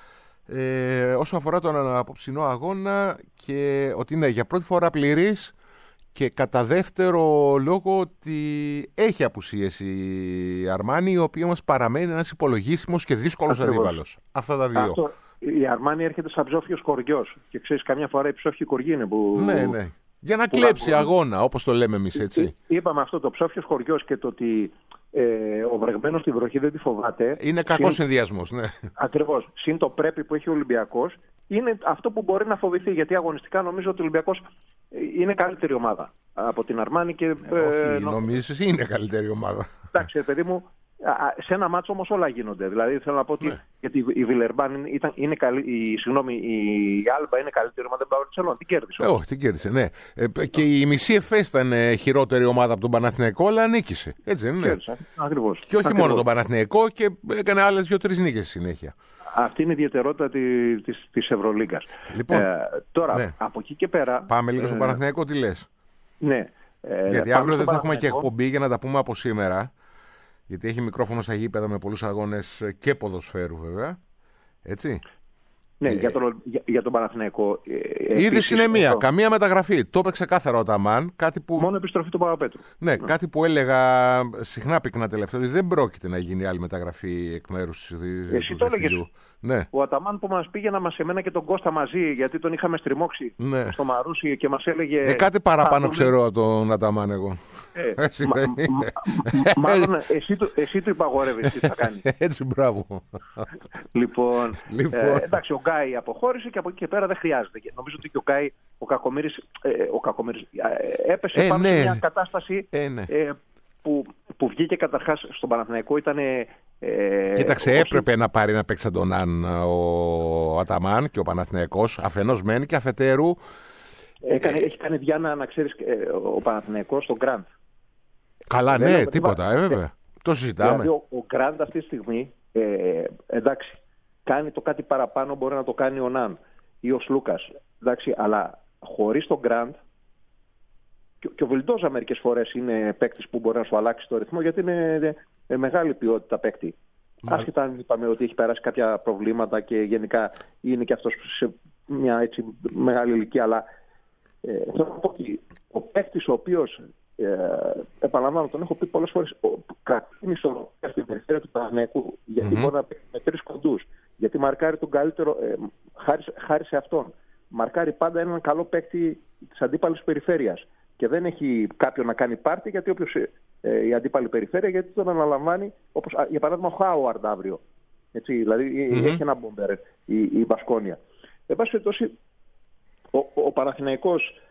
όσο αφορά τον απόψινό αγώνα, και ότι είναι για πρώτη φορά πληρής. Και κατά δεύτερο λόγο ότι έχει απουσίες η Αρμάνι, η οποία όμως παραμένει ένας υπολογίσιμος και δύσκολος αντίπαλος. Αυτά τα δύο. Η Αρμάνι έρχεται σαν ψόφιος χωριός. Και ξέρεις, καμιά φορά οι ψόφιοι χωριοί είναι που... Ναι. Για να κλέψει αγώνα, όπως το λέμε εμείς, έτσι. Είπαμε αυτό, το ψόφιος χωριός, και το ότι ο βρεγμένος στη βροχή δεν τη φοβάται. Είναι κακός συνδυασμός, ναι. Ακριβώς. Συν το πρέπει που έχει ο Ολυμπιακός, είναι αυτό που μπορεί να φοβηθεί. Γιατί αγωνιστικά νομίζω ότι ο Ολυμπιακός είναι καλύτερη ομάδα από την Αρμάνι. Όχι, νομίζεις είναι καλύτερη ομάδα. Εντάξει, παιδί μου, σε ένα μάτσο όμως όλα γίνονται. Δηλαδή θέλω να πω ότι γιατί η Βιλερμπάν είναι καλή, η Άλμπα είναι καλύτερη ομάδα από την Μπαρτσελόνα. Την κέρδισε. Όχι, την κέρδισε, ναι. Και η μισή Εφές ήταν χειρότερη ομάδα από τον Παναθηναϊκό, αλλά νίκησε. Έτσι δεν είναι? Κέρδισε, ακριβώς. Και όχι μόνο τον Παναθηναϊκό, και έκανε άλλες 2-3 νίκες συνέχεια. Αυτή είναι η ιδιαιτερότητα της Ευρωλίγκας. Λοιπόν, τώρα, από εκεί και πέρα... Πάμε λίγο στον Παναθηναϊκό, τι λες? Ναι. Γιατί αύριο δεν θα έχουμε και εκπομπή για να τα πούμε από σήμερα. Γιατί έχει μικρόφωνο στα γήπεδα με πολλούς αγώνες και ποδοσφαίρου βέβαια. Έτσι. Ναι, για τον Παναθηναϊκό. Είδηση είναι μία. Καμία μεταγραφή. Το είπε ξεκάθαρα ο Ταμάν. Μόνο επιστροφή του Παπαπέτρου. Ναι, κάτι που έλεγα συχνά πυκνά τελευταία, ότι δεν πρόκειται να γίνει άλλη μεταγραφή εκ μέρους του Ζεφιλιού. Ναι. Ο Αταμάν που μας πήγε να μας εμένα και τον Κώστα μαζί, γιατί τον είχαμε στριμώξει στο Μαρούσι και μας έλεγε... κάτι παραπάνω ξέρω από τον Αταμάν εγώ. Μάλλον εσύ του υπαγορεύεις τι θα κάνει. Έτσι, μπράβο. Λοιπόν, εντάξει, ο Γκάι αποχώρησε και από εκεί και πέρα δεν χρειάζεται. Νομίζω ότι και ο Γκάι, ο Κακομοίρης έπεσε πάνω σε μια κατάσταση που βγήκε καταρχάς στον Παναθηναϊκό ήταν. Κοίταξε, έπρεπε να πάρει να παίξει τον Αν ο Αταμάν και ο Παναθηναϊκός, αφενός μεν και αφετέρου. Έχει κάνει Διάννα, να ξέρεις, ο Παναθηναϊκός στον Γκραντ. Καλά, ναι, τίποτα, βέβαια. Το συζητάμε. Δηλαδή, ο Γκραντ αυτή τη στιγμή, εντάξει, κάνει το κάτι παραπάνω, μπορεί να το κάνει ο Ναν ή ο Σλούκας. Εντάξει, αλλά χωρίς τον Γκραντ. Και ο Βιλντόζα μερικές φορές είναι παίκτης που μπορεί να σου αλλάξει το ρυθμό, γιατί είναι μεγάλη ποιότητα παίκτη. Άσχετα αν είπαμε ότι έχει περάσει κάποια προβλήματα και γενικά είναι και αυτός σε μια έτσι μεγάλη ηλικία, αλλά θέλω να πω ότι ο παίκτης ο οποίος, επαναλαμβάνω, τον έχω πει πολλές φορές, κρατήνει στην περιφέρεια του Παναθηναϊκού, γιατί μπορεί να παίξει με 3 κοντούς, γιατί μαρκάρει τον καλύτερο, χάρη σε αυτόν. Μαρκάρει πάντα έναν καλό παίκτη της αντίπαλης περιφέρειας. Και δεν έχει κάποιον να κάνει πάρτι, γιατί όποιος η αντίπαλη περιφέρεια, γιατί τον αναλαμβάνει, όπως για παράδειγμα ο Χάουαρντ αύριο. Έτσι, δηλαδή έχει ένα μπόμπερ η Μπασκόνια. Εν πάση περιπτώσει, ο Παναθηναϊκός.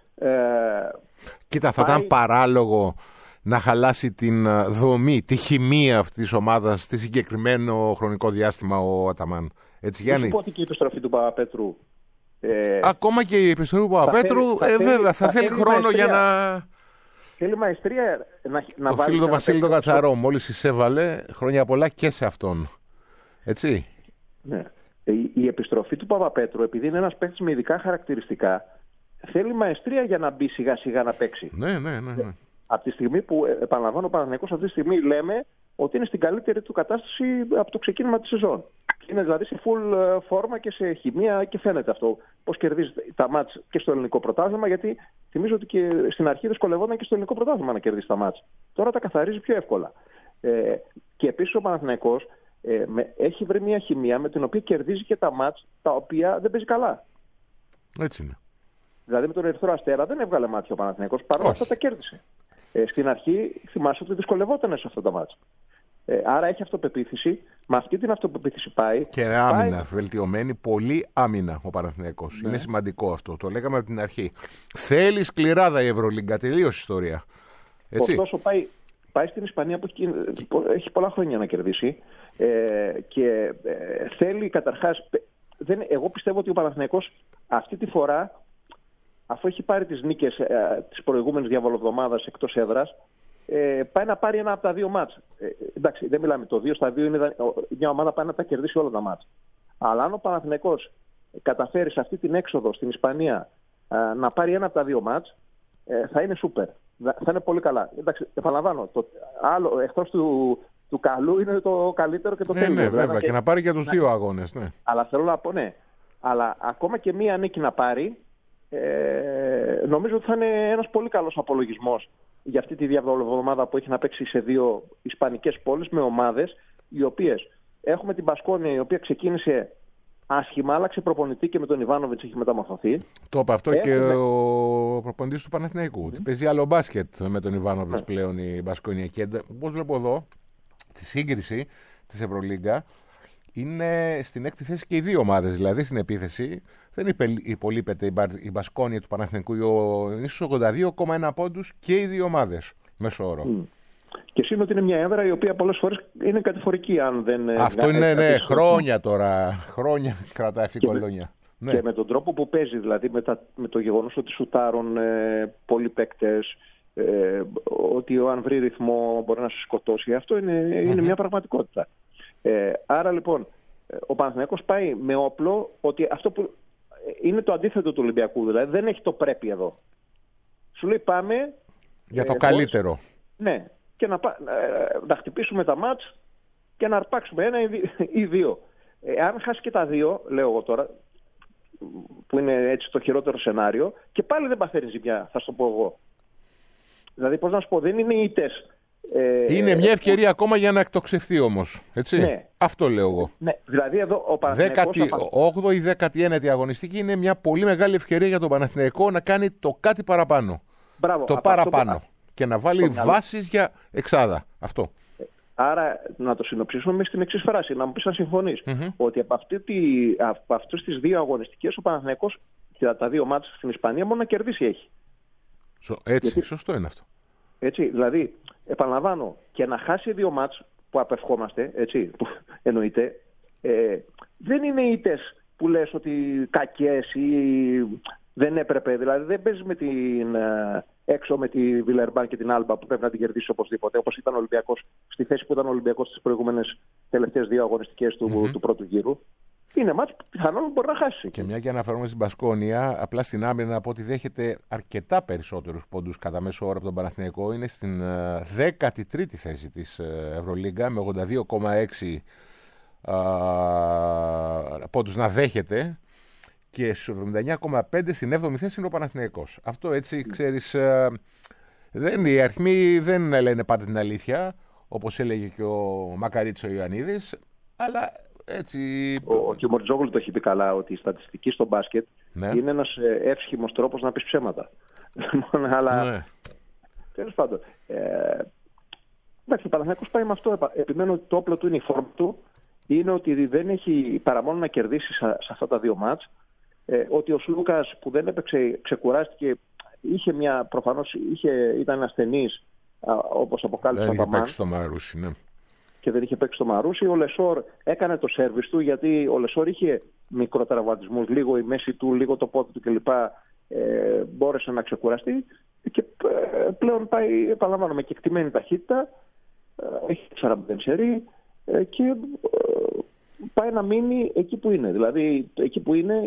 Κοίτα, θα ήταν παράλογο να χαλάσει την δομή, τη χημεία αυτής της ομάδας στη συγκεκριμένο χρονικό διάστημα ο Αταμάν. Έτσι, Γιάννη. Υπόθηκε η επιστροφή του Παπαπέτρου. Ακόμα και η επιστροφή του Παπαπέτρου, βέβαια, θα θέλει χρόνο για να. Θέλει μαεστρία να το βάλει. φίλο του Βασίλη τον Κατσαρό, μόλις εισέβαλε, χρόνια πολλά και σε αυτόν. Έτσι. Ναι. Η επιστροφή του Παπαπέτρου, επειδή είναι ένας παίκτης με ειδικά χαρακτηριστικά, θέλει μαεστρία για να μπει σιγά σιγά να παίξει. Ναι. Από τη στιγμή που, επαναλαμβάνω, ο Παναθηναϊκός αυτή τη στιγμή λέμε ότι είναι στην καλύτερη του κατάσταση από το ξεκίνημα της σεζόν. Είναι δηλαδή σε full φόρμα και σε χημεία και φαίνεται αυτό. Πώς κερδίζει τα μάτς και στο ελληνικό πρωτάθλημα, γιατί θυμίζω ότι και στην αρχή δυσκολευόταν και στο ελληνικό πρωτάθλημα να κερδίσει τα μάτς. Τώρα τα καθαρίζει πιο εύκολα. Και επίσης ο Παναθηναϊκός έχει βρει μια χημεία με την οποία κερδίζει και τα μάτς τα οποία δεν παίζει καλά. Έτσι είναι. Δηλαδή με τον Ερυθρό Αστέρα δεν έβγαλε μάτια ο Παναθηναϊκός, παρόλα αυτά τα κέρδισε. Στην αρχή θυμάσαι ότι δυσκολευόταν σε αυτά τα μάτς. Άρα έχει αυτοπεποίθηση. Με αυτή την αυτοπεποίθηση πάει. Και άμυνα, βελτιωμένη, πολύ άμυνα ο Παναθηναϊκός. Ναι. Είναι σημαντικό αυτό. Το λέγαμε από την αρχή. Θέλει σκληράδα η Ευρωλίγκα. Τελείωσε η ιστορία. Έτσι. Ωστόσο πάει στην Ισπανία που έχει πολλά χρόνια να κερδίσει. Και θέλει καταρχάς. Εγώ πιστεύω ότι ο Παναθηναϊκός αυτή τη φορά, αφού έχει πάρει τις νίκες της προηγούμενης διαβολοβδομάδας εκτός έδρας, πάει να πάρει ένα από τα δύο μάτς. Εντάξει, δεν μιλάμε, το 2-2 είναι μια ομάδα πάει να τα κερδίσει όλα τα μάτς. Αλλά αν ο Παναθηναϊκός καταφέρει σε αυτή την έξοδο στην Ισπανία να πάρει ένα από τα δύο μάτς, θα είναι σούπερ. Θα είναι πολύ καλά. Εντάξει, επαναλαμβάνω, εκτός του καλού είναι το καλύτερο και το τέλειο. Ναι, βέβαια, και να πάρει και τους δύο αγώνες. Ναι. Αλλά θέλω να πω, ναι. Αλλά ακόμα και μία νίκη να πάρει, νομίζω ότι θα είναι ένας πολύ καλός απολογισμός για αυτή τη διαβολοβδομάδα που έχει να παίξει σε δύο ισπανικές πόλεις με ομάδες οι οποίες έχουμε την Μπασκόνια, η οποία ξεκίνησε άσχημα, άλλαξε προπονητή και με τον Ιβάνοβιτς έχει μεταμορφωθεί. Το είπε αυτό και ο προπονητής του Παναθηναϊκού. Παίζει άλλο μπάσκετ με τον Ιβάνοβιτς πλέον η Μπασκόνια. Και όπως βλέπω εδώ, τη σύγκριση της Ευρωλίγκα είναι στην έκτη θέση και οι δύο ομάδες. Δηλαδή στην επίθεση δεν υπολείπεται η Μπασκόνια του Παναθηναϊκού, είναι στους 82,1 πόντους και οι δύο ομάδες μέσω όρο. Και σύν ότι είναι μια έδρα η οποία πολλές φορές είναι κατηφορική. Αν δεν αυτό είναι χρόνια τώρα. Χρόνια κρατάει αυτή η κολόνια. Ναι. Και με τον τρόπο που παίζει, δηλαδή με το γεγονός ότι σουτάρουν πολλοί παίκτες, ότι αν βρει ρυθμό μπορεί να σε σκοτώσει. Αυτό είναι μια πραγματικότητα. Άρα λοιπόν ο Παναθηναϊκός πάει με όπλο ότι αυτό που είναι το αντίθετο του Ολυμπιακού, δηλαδή δεν έχει το πρέπει εδώ. Σου λέει πάμε για το καλύτερο. Ναι, και να χτυπήσουμε τα μάτς και να αρπάξουμε ένα ή δύο. Αν χάσει και τα δύο, λέω εγώ τώρα, που είναι έτσι το χειρότερο σενάριο, και πάλι δεν παθαίνει ζημιά, θα σου το πω εγώ. Δηλαδή, πώς να σου πω, δεν είναι ήττες. Είναι μια ευκαιρία ακόμα για να εκτοξευτεί όμως. Έτσι. Ναι. Αυτό λέω εγώ. Ναι. Δηλαδή εδώ ο Παναθηναϊκός. 18η ή 19η αγωνιστική είναι μια πολύ μεγάλη ευκαιρία για τον Παναθηναϊκό να κάνει το κάτι παραπάνω. Μπράβο, το παραπάνω. Και να βάλει βάσεις για εξάδα. Αυτό. Άρα να το συνοψίσουμε στην εξής φράση, να μου πεις αν συμφωνείς. Ότι από αυτές τις δύο αγωνιστικές ο Παναθηναϊκός και τα δύο μάτς στην Ισπανία μόνο να κερδίσει έχει. Έτσι, σωστό είναι αυτό. Έτσι, δηλαδή, επαναλαμβάνω, και να χάσει 2 μάτς που απευχόμαστε, έτσι, που εννοείται, δεν είναι ήττες που λες ότι κακές ή δεν έπρεπε. Δηλαδή δεν παίζεις με την, έξω με τη Βιλερμπάν και την Άλμπα που πρέπει να την κερδίσει οπωσδήποτε, όπως ήταν ο Ολυμπιακός στη θέση που ήταν ο Ολυμπιακός στις προηγούμενες τελευταίες 2 αγωνιστικές του πρώτου γύρου. Είναι μάτς που πιθανόν μπορεί να χάσει. Και μια και αναφέρομαι στην Μπασκόνια, απλά στην άμυνα να πω ότι δέχεται αρκετά περισσότερους πόντους κατά μέσο όρο από τον Παναθηναϊκό. Είναι στην 13η θέση της Ευρωλίγκα με 82,6 πόντους να δέχεται και στους 79,5 στην 7η θέση είναι ο Παναθηναϊκός. Αυτό έτσι ξέρεις, οι αριθμοί δεν λένε πάντα την αλήθεια, όπως έλεγε και ο Μακαρίτσος ο Ιωαννίδης, αλλά έτσι... Ο κ. Μορτζόγλου το έχει πει καλά, ότι η στατιστική στο μπάσκετ είναι ένας εύσχυμος τρόπος να πεις ψέματα. Αλλά τέλος πάντων, εντάξει, ο Παναθηναϊκός πάει με αυτό. Επιμένω ότι το όπλο του είναι η φόρμα του, είναι ότι δεν έχει παρά μόνο να κερδίσει σε αυτά τα 2 μάτς, ότι ο Σλούκας που δεν έπαιξε, ξεκουράστηκε, είχε προφανώς ήταν ασθενής, όπως αποκάλυψε ο Ταμάν. Δεν είχε παίξει στο Μαρούσι, ναι. Και δεν είχε παίξει στο Μαρούσι. Ο Λεσόρ έκανε το σέρβις του, γιατί ο Λεσόρ είχε μικροτραυματισμούς, λίγο η μέση του, λίγο το πόδι του κλπ. Μπόρεσε να ξεκουραστεί πλέον πάει, επαναλαμβάνω, με κεκτημένη ταχύτητα, έχει 40 σερί και πάει να μείνει εκεί που είναι. Δηλαδή εκεί που είναι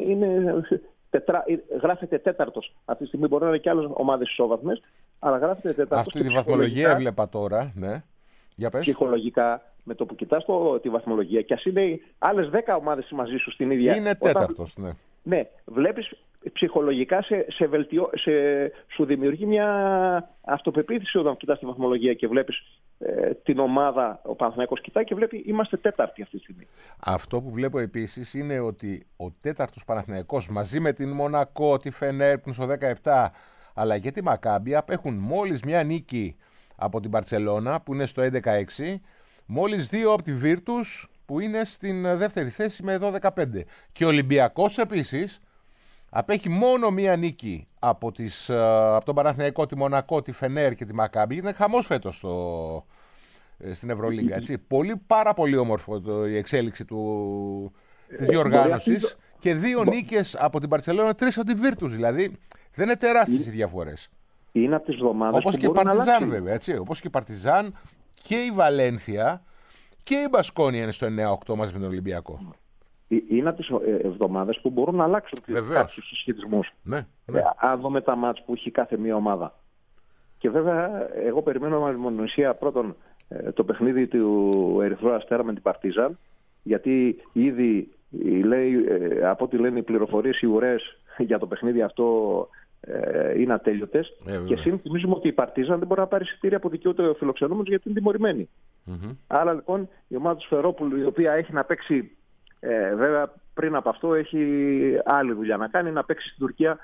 γράφεται τέταρτος. Αυτή τη στιγμή μπορεί να είναι και άλλες ομάδες ισόβαθμες, αλλά γράφεται τέταρτος. Αυτή τη βαθμολογία έβλεπα τώρα, ναι. Για πες. Ψυχολογικά, με το που κοιτάς τη βαθμολογία, και ας είναι άλλες 10 ομάδες μαζί σου στην ίδια. Είναι τέταρτος, ναι. Ναι, βλέπεις ψυχολογικά σου δημιουργεί μια αυτοπεποίθηση όταν κοιτάς τη βαθμολογία και βλέπεις την ομάδα, ο Παναθηναϊκός κοιτάει και βλέπει είμαστε τέταρτοι αυτή τη στιγμή. Αυτό που βλέπω επίσης είναι ότι ο τέταρτος Παναθηναϊκός μαζί με την Μονακό, τη Φενέρ που είναι στο 17, αλλά και τη Μακάμπη απέχουν μόλις μια νίκη από την Μπαρτσελώνα που είναι στο 11-6, μόλις 2 από τη Βίρτους που είναι στην δεύτερη θέση με 12-5. Και ο Ολυμπιακός επίσης απέχει μόνο μία νίκη από τον Παναθηναϊκό, τη Μονακό, τη Φενέρ και τη Μακάμπη. Είναι χαμός φέτος στην Ευρωλίγκα. Πάρα πολύ όμορφο η εξέλιξη της διοργάνωσης. Και 2 νίκες από την Μπαρτσελώνα, 3 από τη Βίρτους. Δηλαδή δεν είναι τεράστιες οι διαφορές. Είναι από τις εβδομάδες όπως και η Παρτιζάν βέβαια, έτσι. Όπως και η Παρτιζάν και η Βαλένθια και η Μπασκόνια είναι στο 9-8 μαζί με τον Ολυμπιακό. Είναι από τις εβδομάδες που μπορούν να αλλάξουν κάποιους συσχετισμούς. Ναι. Αν δούμε τα μάτς που έχει κάθε μία ομάδα. Και βέβαια, εγώ περιμένω με μονοσία πρώτον το παιχνίδι του Ερυθρού Αστέρα με την Παρτίζαν, γιατί ήδη από ό,τι λένε οι πληροφορίες, οι ουρές για το παιχνίδι αυτό είναι ατέλειωτες. Και θυμίζουμε ότι η Παρτίζαν δεν μπορεί να πάρει εισιτήρια από δικαιούται φιλοξενούμενους γιατί είναι τιμωρημένη. Άρα λοιπόν η ομάδα του Σφερόπουλου, η οποία έχει να παίξει, βέβαια πριν από αυτό έχει άλλη δουλειά να κάνει, να παίξει στην Τουρκία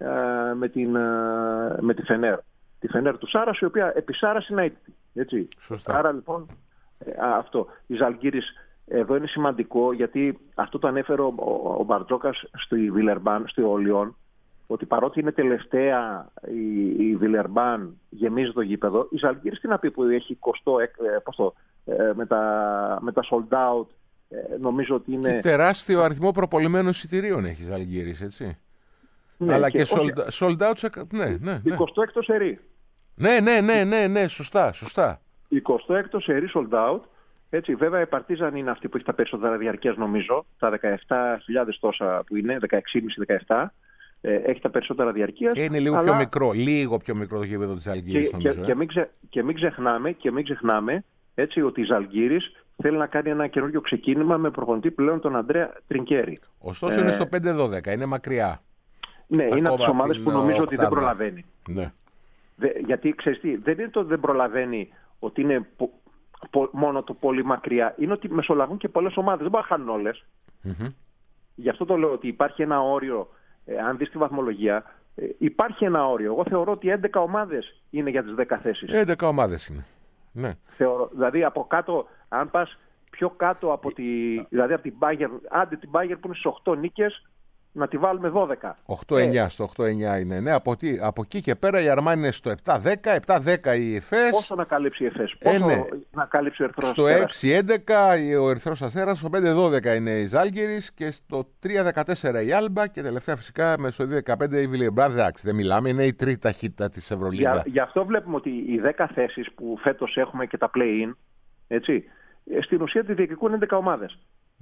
με τη Φενέρ. Τη Φενέρ του Σάρας, η οποία επί Σάρας είναι αίτητη. Έτσι. Άρα λοιπόν αυτό. Η Ζαλγκίρις εδώ είναι σημαντικό, γιατί αυτό το ανέφερε ο Μπαρτζόκας στη Βιλερμπάν, στη Ολιόν, ότι παρότι είναι τελευταία η Βιλερμπάν, γεμίζει το γήπεδο, η Ζαλγκίρις τι να πει που έχει 20 με τα sold out, νομίζω ότι είναι... Και τεράστιο αριθμό προπολιμένων εισιτηρίων έχει η Ζαλγκίρις, έτσι. Ναι, αλλά και sold out, ναι. 26ο σερί. Ναι, σωστά. 26ο σερί sold out. Έτσι, βέβαια η Παρτίζαν είναι αυτή που έχει τα περισσότερα διαρκείας, νομίζω, τα 17.000 τόσα που είναι, 16,5-17. Έχει τα περισσότερα διαρκείας. Είναι λίγο πιο μικρό το γήπεδο της Ζαλγκίρις, νομίζω. Και μην ξεχνάμε έτσι, ότι η Ζαλγκίρις θέλει να κάνει ένα καινούργιο ξεκίνημα με προπονητή πλέον τον Αντρέα Τρινκέρι. Ωστόσο είναι στο 5-12, είναι μακριά. Ναι, είναι από τις ομάδες που νομίζω ότι δεν προλαβαίνει. Ναι. Γιατί ξέρεις τι, δεν είναι το ότι δεν προλαβαίνει ότι είναι μόνο το πολύ μακριά, είναι ότι μεσολαβούν και πολλές ομάδες, δεν μπορούν να χάνουν όλες. Γι' αυτό το λέω ότι υπάρχει ένα όριο, αν δεις τη βαθμολογία, υπάρχει ένα όριο. Εγώ θεωρώ ότι 11 ομάδες είναι για τις 10 θέσεις. 11 ομάδες είναι. Ναι. Δηλαδή από κάτω, αν πας πιο κάτω από την Bayern, άντε την Bayern που είναι στις 8 νίκες, να τη βάλουμε 12. 8-9, στο 8-9 είναι. Ναι, από εκεί και πέρα η Αρμάνι είναι στο 7-10, 7-10 η ΕΦΕΣ. Πόσο να καλύψει η ΕΦΕΣ, πόσο ναι. να καλύψει ο Ερυθρός Στο Αστέρας. 6-11 ο Ερυθρός Αστέρας, στο 5-12 είναι η Ζάλγκιρις και στο 3-14 η Άλμπα και τελευταία φυσικά με στο 2-15 η Βιλιεμπράντ. Εντάξει, δεν μιλάμε, είναι η τρίτη ταχύτητα της Ευρωλίγκα. Γι' αυτό βλέπουμε ότι οι 10 θέσεις που φέτος έχουμε και τα play-in, έτσι, στην ουσία τη διεκδικούν 11 ομάδες.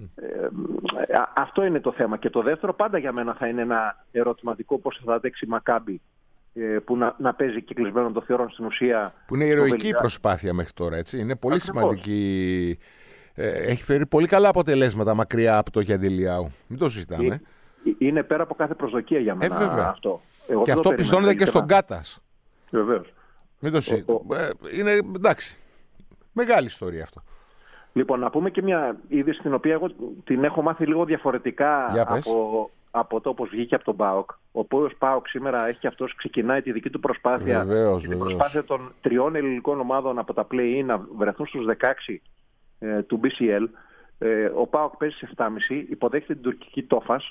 Αυτό είναι το θέμα. Και το δεύτερο πάντα για μένα θα είναι ένα ερωτηματικό πώς θα αντέξει η Μακάμπι, που να παίζει κυκλισμένο το θεωρών στην ουσία. Που είναι ηρωική προσπάθεια μέχρι τώρα, έτσι. Είναι πολύ σημαντική. Έχει φέρει πολύ καλά αποτελέσματα μακριά από το Γιαντιλιάου. Μην το συζητάμε. Είναι πέρα από κάθε προσδοκία για μένα αυτό. Και αυτό πιστώνεται και στον Κάτας. Βεβαίως. Μην το συζητάμε. Είναι εντάξει. Μεγάλη ιστορία αυτό. Λοιπόν, να πούμε και μια είδηση την οποία εγώ την έχω μάθει λίγο διαφορετικά από το όπως βγήκε από τον ΠΑΟΚ. Ο οποίος ΠΑΟΚ σήμερα έχει και αυτός ξεκινάει τη δική του προσπάθεια. Την προσπάθεια των 3 ελληνικών ομάδων από τα play-in να βρεθούν στους 16 του BCL. Ο ΠΑΟΚ παίζει σε 7,5, υποδέχεται την τουρκική Τόφας.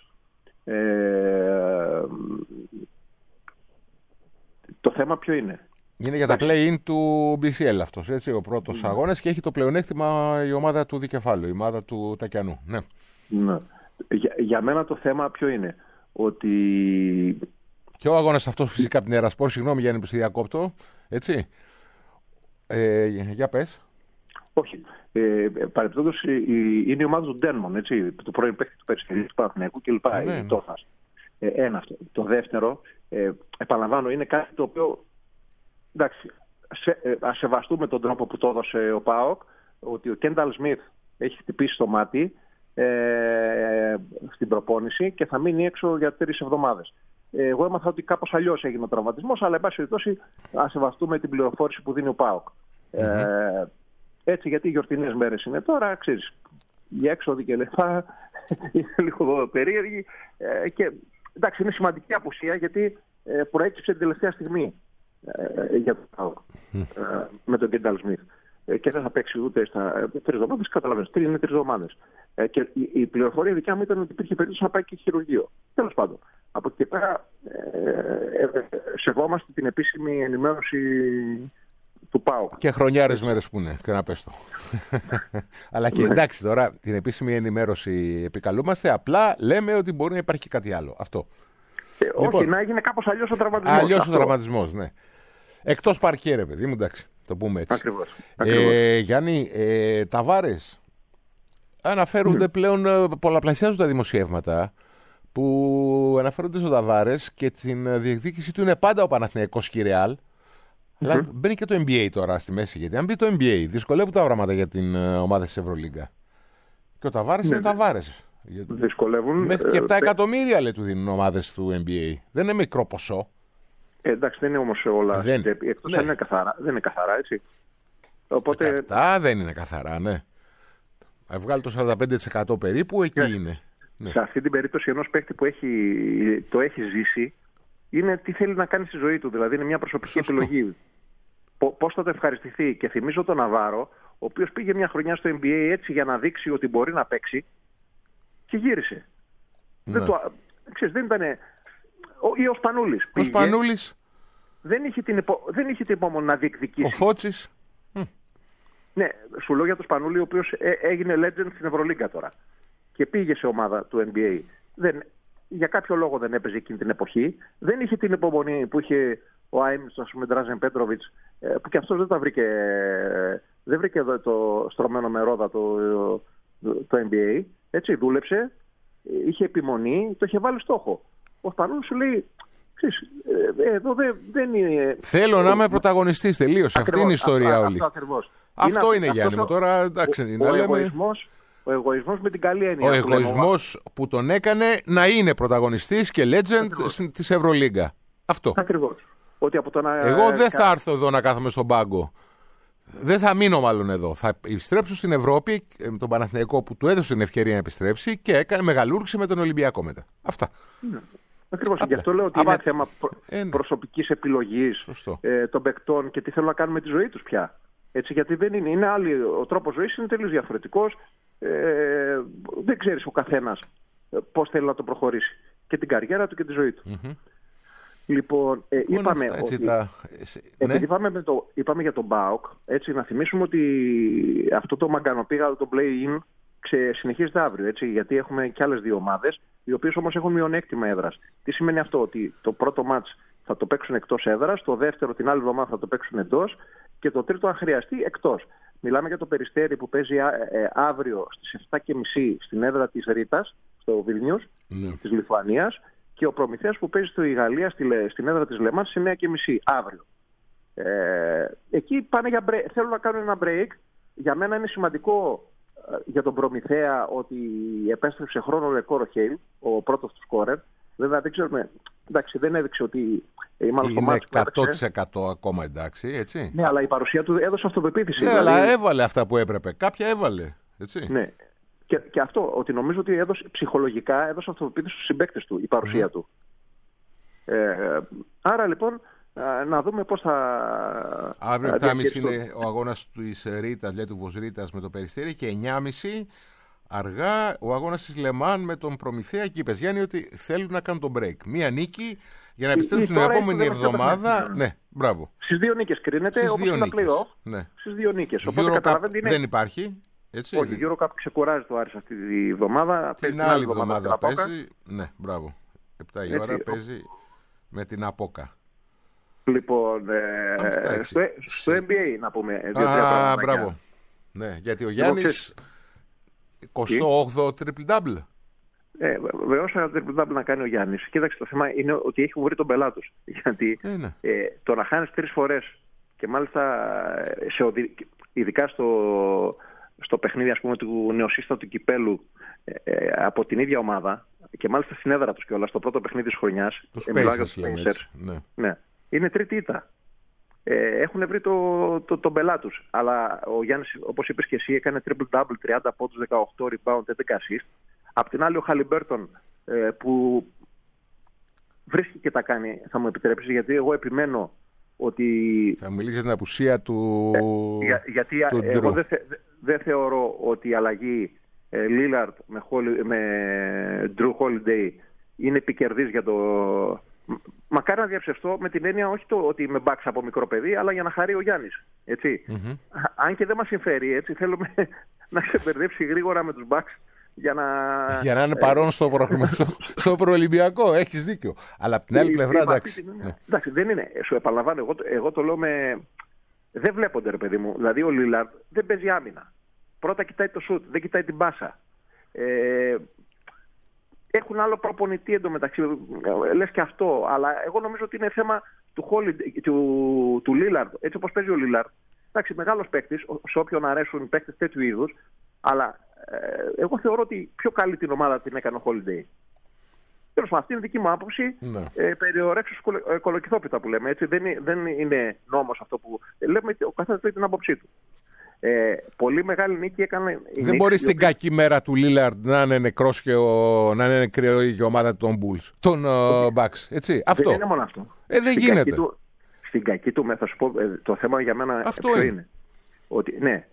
Το θέμα ποιο είναι? Είναι για τα play-in του BCL αυτός, έτσι, ο πρώτος αγώνας και έχει το πλεονέκτημα η ομάδα του Δικεφάλου, η ομάδα του Τακιανού. Ναι. Ναι. Για μένα το θέμα ποιο είναι? Ότι... Και ο αγώνας αυτός φυσικά από την Ερασπόρ, συγγνώμη Γιάννη που στη διακόπτω, έτσι. Για πες. Όχι. Παρεπτόντως είναι η ομάδα του Ντένμον, έτσι, του πρώην παίκτη του Περιστηρίου, του Παναθηναϊκού κλπ. Η Τόφας. Ένα αυτό. Το δεύτερο, επαναλαμβάνω, είναι κάτι το οποίο... Εντάξει, ας σεβαστούμε τον τρόπο που το έδωσε ο ΠΑΟΚ, ότι ο Κένταλ Σμιθ έχει χτυπήσει το μάτι στην προπόνηση και θα μείνει έξω για 3 εβδομάδες. Εγώ έμαθα ότι κάπως αλλιώς έγινε ο τραυματισμός, αλλά εν πάση περιπτώσει ας σεβαστούμε την πληροφόρηση που δίνει ο ΠΑΟΚ. Έτσι, γιατί οι γιορτινές μέρες είναι τώρα, ξέρεις, οι έξοδοι και λεφτά είναι λίγο περίεργοι και εντάξει, είναι σημαντική απουσία γιατί προέκυψε την τελευταία στιγμή για το ΠΑΟΚ με τον Κένταλ Σμιθ. Και δεν θα παίξει ούτε στα 3 εβδομάδες, καταλαβαίνεις, είναι 3 εβδομάδες. Και η πληροφορία δικιά μου ήταν ότι υπήρχε περίπτωση να πάει και χειρουργείο. Τέλος πάντων, από εκεί και πέρα σεβόμαστε την επίσημη ενημέρωση του ΠΑΟΚ. Και χρονιάρες μέρες που είναι, και να πες το. Αλλά και εντάξει τώρα, την επίσημη ενημέρωση επικαλούμαστε, απλά λέμε ότι μπορεί να υπάρχει και κάτι άλλο. Αυτό. Όχι, να έγινε κάπως αλλιώς ο τραυματισμός. Αλλιώς ο τραυματισμός, ναι. Εκτός παρκέ, ρε παιδί μου, εντάξει, το πούμε έτσι. Ακριβώς. Γιάννη, Ταβάρες, αναφέρονται πλέον, πολλαπλασιάζουν τα δημοσιεύματα που αναφέρονται στο Ταβάρες και την διεκδίκηση του είναι πάντα ο Παναθηναϊκός και η Ρεάλ. Αλλά μπαίνει και το NBA τώρα στη μέση, γιατί αν μπει το NBA δυσκολεύουν τα πράγματα για την ομάδα της Ευρωλίγκα. Και ο Ταβάρες είναι Ταβάρες. Δυσκολεύουν. Μέχρι και 7 εκατομμύρια λέει του δίνουν ομάδες του NBA. Δεν είναι μικρό ποσό. Εντάξει, δεν είναι όμως όλα. Εκτός αν είναι καθαρά. Δεν είναι καθαρά, έτσι. Οπότε... δεν είναι καθαρά, ναι. Βγάλει το 45% περίπου, εκεί είναι. Ναι. Σε αυτή την περίπτωση ενός παίκτη που το έχει ζήσει, είναι τι θέλει να κάνει στη ζωή του. Δηλαδή είναι μια προσωπική επιλογή. Πώς θα το ευχαριστηθεί. Και θυμίζω τον Ναβάρο, ο οποίος πήγε μια χρονιά στο NBA έτσι για να δείξει ότι μπορεί να παίξει και γύρισε. Ναι. Δεν ήταν... Ή ο Σπανούλης. Ο Σπανούλης. Δεν είχε την υπομονή να διεκδικήσει. Ο Φώτσης. Ναι, σου λέω για τον Σπανούλη, ο οποίος έγινε legend στην Ευρωλίγκα τώρα. Και πήγε σε ομάδα του NBA. Για κάποιο λόγο δεν έπαιζε εκείνη την εποχή. Δεν είχε την υπομονή που είχε ο Άιμς, ας πούμε, Ντράζεν Πέτροβιτς, που και αυτός δεν τα βρήκε. Δεν βρήκε εδώ το στρωμένο με ρόδα το NBA. Έτσι, δούλεψε, είχε επιμονή, το είχε βάλει στόχο. Ο Σπανούλης σου λέει, εδώ δεν είναι... Θέλω να είμαι πρωταγωνιστής, τελείωσε. Αυτή είναι η ιστορία όλη. Αυτό είναι Γιάννη μου. Τώρα εντάξει, ο εγωισμός με την καλή έννοια. Ο εγωισμός που τον έκανε να είναι πρωταγωνιστής και legend της Ευρωλίγκα. Αυτό. Ακριβώς. Εγώ δεν θα έρθω εδώ να κάθομαι στον πάγκο. Δεν θα μείνω μάλλον εδώ. Θα επιστρέψω στην Ευρώπη με τον Παναθηναϊκό που του έδωσε την ευκαιρία να επιστρέψει και έκανε μεγαλούργηση με τον Ολυμπιακό μετά. Αυτά. Ακριβώς. Γι' αυτό λέω ότι είναι θέμα προσωπικής επιλογής των παικτών και τι θέλουν να κάνουν με τη ζωή τους πια. Έτσι, γιατί δεν είναι άλλη. Ο τρόπος ζωής είναι τελείως διαφορετικός. Δεν ξέρεις ο καθένας πώς θέλει να το προχωρήσει. και την καριέρα του και τη ζωή του. Λοιπόν, είπαμε αυτά, έτσι, ότι... Ναι. Είπαμε για τον ΠΑΟΚ, έτσι, να θυμίσουμε ότι αυτό το μαγκανοπήγαλο, το play-in, συνεχίζεται αύριο, έτσι, γιατί έχουμε και άλλες δύο ομάδες, οι οποίες όμως έχουν μειονέκτημα έδρας. Τι σημαίνει αυτό? Ότι το πρώτο μάτς θα το παίξουν εκτός έδρας, το δεύτερο την άλλη εβδομάδα θα το παίξουν εντός και το τρίτο, αν χρειαστεί, εκτός. Μιλάμε για το Περιστέρι που παίζει αύριο στις 7.30 στην έδρα της Ρήτας, στο Βιλνιούς, της Λιθουανίας, και ο Προμηθέας που παίζει στη Γαλλία, στην έδρα της Λεμάν, στις 9.30 αύριο. Εκεί πάνε θέλουν να κάνουν ένα break. Για μένα είναι σημαντικό για τον Προμηθέα ότι επέστρεψε χρόνο ρεκόρ ο Χέιλ, ο πρώτος του σκόρερ. Βέβαια δεν ξέρουμε, εντάξει, δεν έδειξε ότι είναι 100% ακόμα, εντάξει, έτσι. Ναι, αλλά η παρουσία του έδωσε αυτοπεποίθηση. Ναι, δηλαδή... αλλά έβαλε αυτά που έπρεπε. Κάποια έβαλε, έτσι. Ναι. Και αυτό, ότι νομίζω ότι ψυχολογικά έδωσε αυτοπεποίθηση στους συμπαίκτες του η παρουσία του. Άρα λοιπόν να δούμε πώς θα... Αύριο 7.30 είναι ο αγώνας της Ρήτας, λέει του Βοσρήτας με το Περιστέρι, και 9.30 αργά ο αγώνας της Λεμάν με τον Προμηθέα. Και είπες, Γιάννη, ότι θέλουν να κάνουν τον break. Μία νίκη για να επιστρέψουν την επόμενη εβδομάδα. Ναι, μπράβο. Στις 2 νίκες κρίνεται, όπως είναι τα play-off. Ναι. Στις 2 νίκες. Οπότε καταλαβαίνετε είναι... δεν υπάρχει. Έτσι, όχι, η Eurocup ξεκουράζει το Άρης αυτή τη εβδομάδα. Την άλλη εβδομάδα παίζει. Ναι, μπράβο. 7 η ώρα παίζει με την Απόκα. Λοιπόν, στο NBA να πούμε. Μπράβο. Ναι, γιατί ο Γιάννης 28ο triple-double. Βεβαίως ένα triple-double να κάνει ο Γιάννης. Κοίταξε, το θέμα είναι ότι έχουν βρει τον πελάτο τους. Γιατί το να χάνεις 3 φορές και μάλιστα ειδικά στο παιχνίδι, ας πούμε, του νεοσύστατου κυπέλου από την ίδια ομάδα και μάλιστα στην έδρα τους κιόλας, στο πρώτο παιχνίδι της χρονιάς. Τους Pacers. Ναι. Είναι τρίτη ήττα. Έχουν βρει τον πελά τους. Αλλά ο Γιάννης, όπως είπες και εσύ, έκανε triple-double, 30 πόντους, 18 rebound, 11 assist. Απ' την άλλη ο Χαλιμπέρτον που βρίσκει και τα κάνει, θα μου επιτρέψεις, γιατί εγώ επιμένω ότι... Θα μιλήσεις για την απουσία του... γιατί εγώ δεν θεωρώ ότι η αλλαγή Lillard με Drew Holiday είναι επικερδής για το... Μακάρι να διαψευστώ με την έννοια όχι ότι είμαι Bucks από μικρό παιδί, αλλά για να χαρεί ο Γιάννης. Έτσι. Αν και δεν μας συμφέρει, έτσι, θέλουμε να σε μπερδέψει γρήγορα με τους Bucks για να είναι παρόν στο προολυμπιακό. Έχεις δίκιο. Αλλά από την άλλη πλευρά, εντάξει. Εντάξει, δεν είναι. Σου επαναλαμβάνω, εγώ το λέω με... Δεν βλέπονται, ρε παιδί μου. Δηλαδή ο Lillard δεν παίζει άμυνα. Πρώτα κοιτάει το σουτ, δεν κοιτάει την πάσα. Έχουν άλλο προπονητή εντωμεταξύ, λες και αυτό, αλλά εγώ νομίζω ότι είναι θέμα του Lillard, έτσι όπως παίζει ο Lillard. Εντάξει, μεγάλος παίκτης, σε όποιον αρέσουν παίκτες τέτοιου είδους, αλλά εγώ θεωρώ ότι πιο καλή την ομάδα την έκανε ο Holiday. Τέλος πάντων, αυτή είναι η δική μου άποψη. Περιορέξεις κολοκυθόπιτα που λέμε, έτσι. Δεν είναι νόμος αυτό που λέμε, ο καθένας λέει την άποψή του. Πολύ μεγάλη νίκη έκανε. Δεν μπορεί στην κακή μέρα του Lillard να είναι νεκρός και να είναι νεκρή η ομάδα των Bulls, των Bucks. Έτσι. Αυτό. Δεν είναι μόνο αυτό. Δεν γίνεται. Στην κακή του μέρα, θα σου πω, το θέμα για μένα αυτό είναι. Ότι, ναι,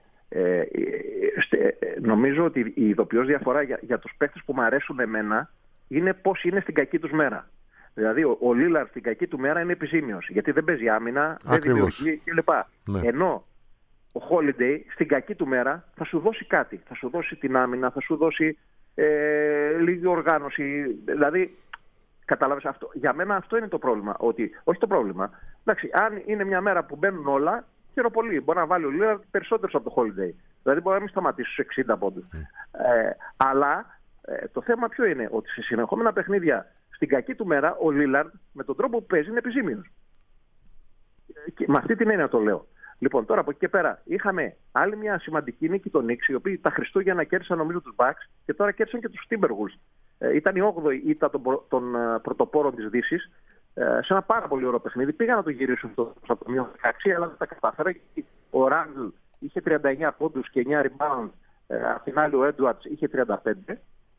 νομίζω ότι η ειδοποιώς διαφορά για τους παίκτες που μου αρέσουν εμένα είναι πώς είναι στην κακή τους μέρα. Δηλαδή ο Lillard στην κακή του μέρα είναι επιζήμιος, γιατί δεν παίζει άμυνα, δεν δημιουργεί κλπ. Ναι. Ενώ ο Holiday στην κακή του μέρα θα σου δώσει κάτι. Θα σου δώσει την άμυνα, θα σου δώσει λίγη οργάνωση. Δηλαδή, κατάλαβες αυτό. Για μένα αυτό είναι το πρόβλημα. Όχι το πρόβλημα. Εντάξει, αν είναι μια μέρα που μπαίνουν όλα, χαίρομαι πολύ. Μπορεί να βάλει ο Lillard περισσότερους από το Holiday. Δηλαδή μπορεί να μην σταματήσει στους 60 πόντους. Αλλά το θέμα ποιο είναι? Ότι σε συνεχόμενα παιχνίδια στην κακή του μέρα ο Lillard με τον τρόπο που παίζει είναι επιζήμιος. Με αυτή την έννοια το λέω. Λοιπόν, τώρα από εκεί και πέρα είχαμε άλλη μια σημαντική νίκη των Knicks, οι οποίοι τα Χριστούγεννα κέρδισαν νομίζω τους Bucks και τώρα κέρδισαν και τους Timberwolves. Ήταν η 8η ήττα των πρωτοπόρων της Δύσης, σε ένα πάρα πολύ ωραίο παιχνίδι. Πήγαν να το γυρίσουν από το μείον 16, αλλά δεν τα κατάφερα. Ο Ράντλ είχε 39 πόντους και 9 rebound, απ' την άλλη ο Edwards είχε 35.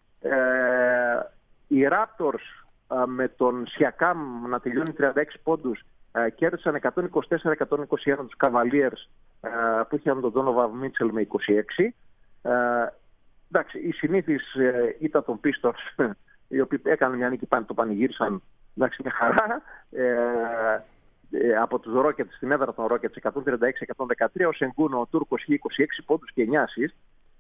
Οι Raptors με τον Siakam να τελειώνει 36 πόντους κέρδισαν 124-121 τους Cavaliers που είχαν τον Donovan Mitchell με 26. Εντάξει, η συνήθις ήττα των Pistons οι οποίοι έκαναν μια νίκη, το πανηγύρισαν, εντάξει, μια χαρά. Από τους Rockets, στην έδρα των Rockets, 136-113. Ο Σενγκούν, ο Τούρκος, είχε 26 πόντους και 9 assist.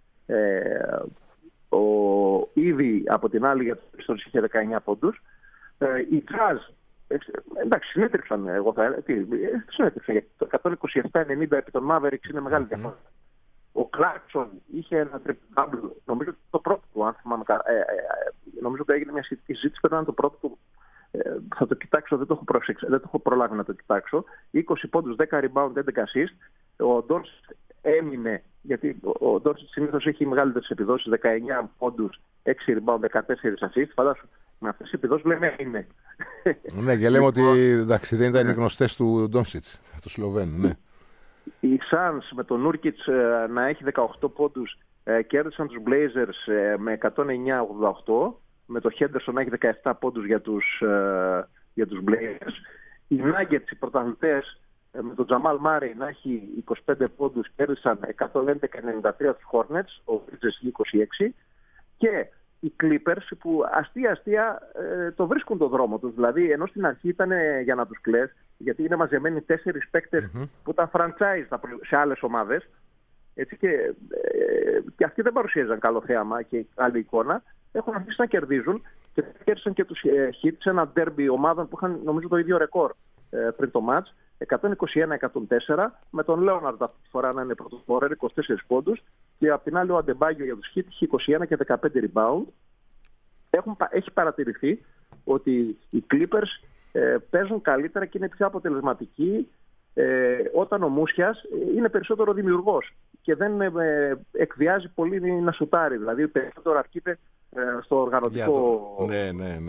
Ο Ήδη από την άλλη για τους Pistons είχε 19 πόντους. Οι Jazz, εντάξει, συνέτριξαν, εγώ θα έλεγα. Συνέτριξαν, γιατί το 127-90 επί των Mavericks είναι μεγάλη διαφορά. Ο Κλάρκσον είχε ένα triple-double, νομίζω το πρώτο του, αν θυμάμαι καλά. Νομίζω ότι έγινε μια συζήτηση, πρέπει να είναι το πρώτο του. Θα το κοιτάξω, δεν το έχω προλάβει να το κοιτάξω. 20 πόντους, 10 rebound, 11 assist. Ο Ντόρσιτ έμεινε, γιατί ο Ντόρσιτ συνήθως έχει μεγαλύτερες επιδόσεις, 19 πόντους, 6 rebound, 14 assist. Φαντάσου, με αυτές τις επιδόσεις λέμε είναι. Ναι, και λέμε ότι εντάξει, δεν ήταν οι γνωστές του Ντόρσιτ, του Σλοβαίνου, ναι. Οι Suns με τον Νούρκιτς να έχει 18 πόντους κέρδισαν τους Blazers με 109-88. Με το Henderson να έχει 17 πόντους για τους Blazers. Οι Nuggets, οι πρωταθλητές, με τον Jamal Murray να έχει 25 πόντους, κέρδισαν 111-93 τους Hornets, ο Bridges 26. Και οι Clippers που αστεία το βρίσκουν το δρόμο τους. Δηλαδή, ενώ στην αρχή ήταν για να τους κλαις, γιατί είναι μαζεμένοι 4 παίκτες που ήταν franchise σε άλλες ομάδες, έτσι, και αυτοί δεν παρουσίαζαν καλό θέαμα και καλή εικόνα, έχουν αρχίσει να κερδίζουν και κέρδισαν και τους Heat σε ένα ντέρμπι ομάδων που είχαν νομίζω το ίδιο ρεκόρ πριν το μάτς, 121-104, με τον Λέοναρντ αυτή τη φορά να είναι πρωτοφόρερ, 24 πόντους, και απ' την άλλη ο Αντεμπάγιο για τους Heat είχε 21 και 15 rebound. Έχει παρατηρηθεί ότι οι Clippers παίζουν καλύτερα και είναι πιο αποτελεσματικοί όταν ο Μούσιας είναι περισσότερο δημιουργός και δεν εκβιάζει πολύ να σουτάρει, δηλαδή περισσότερο αρκείται στο οργανωτικό. Ναι.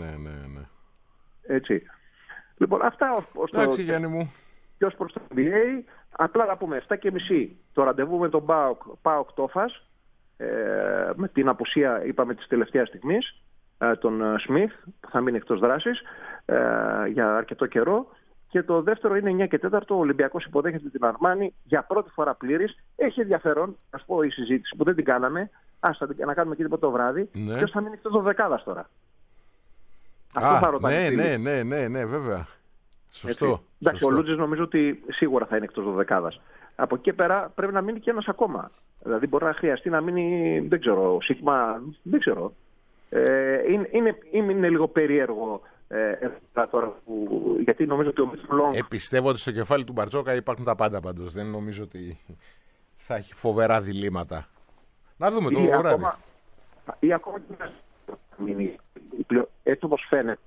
Έτσι. Λοιπόν, αυτά εντάξει, Γιάννη μου. Και ως προς το NBA, απλά να πούμε 7:30 το ραντεβού με τον ΠΑΟΚ Τόφας, με την απουσία, είπαμε, της τελευταίας στιγμής, τον Σμιθ, που θα μείνει εκτός δράσης για αρκετό καιρό. Και το δεύτερο είναι 9 και 4, ο Ολυμπιακός υποδέχεται την Αρμάνι για πρώτη φορά πλήρης. Έχει ενδιαφέρον, ας πω, η συζήτηση που δεν την κάναμε. Να κάνουμε και τίποτα το βράδυ. Ναι. Ποιος θα μείνει εκτός 12 τώρα. Αυτό θα ρωτάνε. Ναι, βέβαια. Σωστό. Εντάξει, ο Λούτζης νομίζω ότι σίγουρα θα είναι εκτός 12. Από εκεί και πέρα πρέπει να μείνει και ένας ακόμα. Δηλαδή μπορεί να χρειαστεί να μείνει, δεν ξέρω, Σίγμα, δεν ξέρω. Είναι λίγο περίεργο. Τώρα γιατί νομίζω ότι ο Μίτσουλ πιστεύω ότι στο κεφάλι του Μπαρτζόκα υπάρχουν τα πάντα πάντως. Δεν νομίζω ότι θα έχει φοβερά διλήμματα. Να δούμε το βράδυ. Ή ακόμα και να μείνει. Έτσι όπως φαίνεται.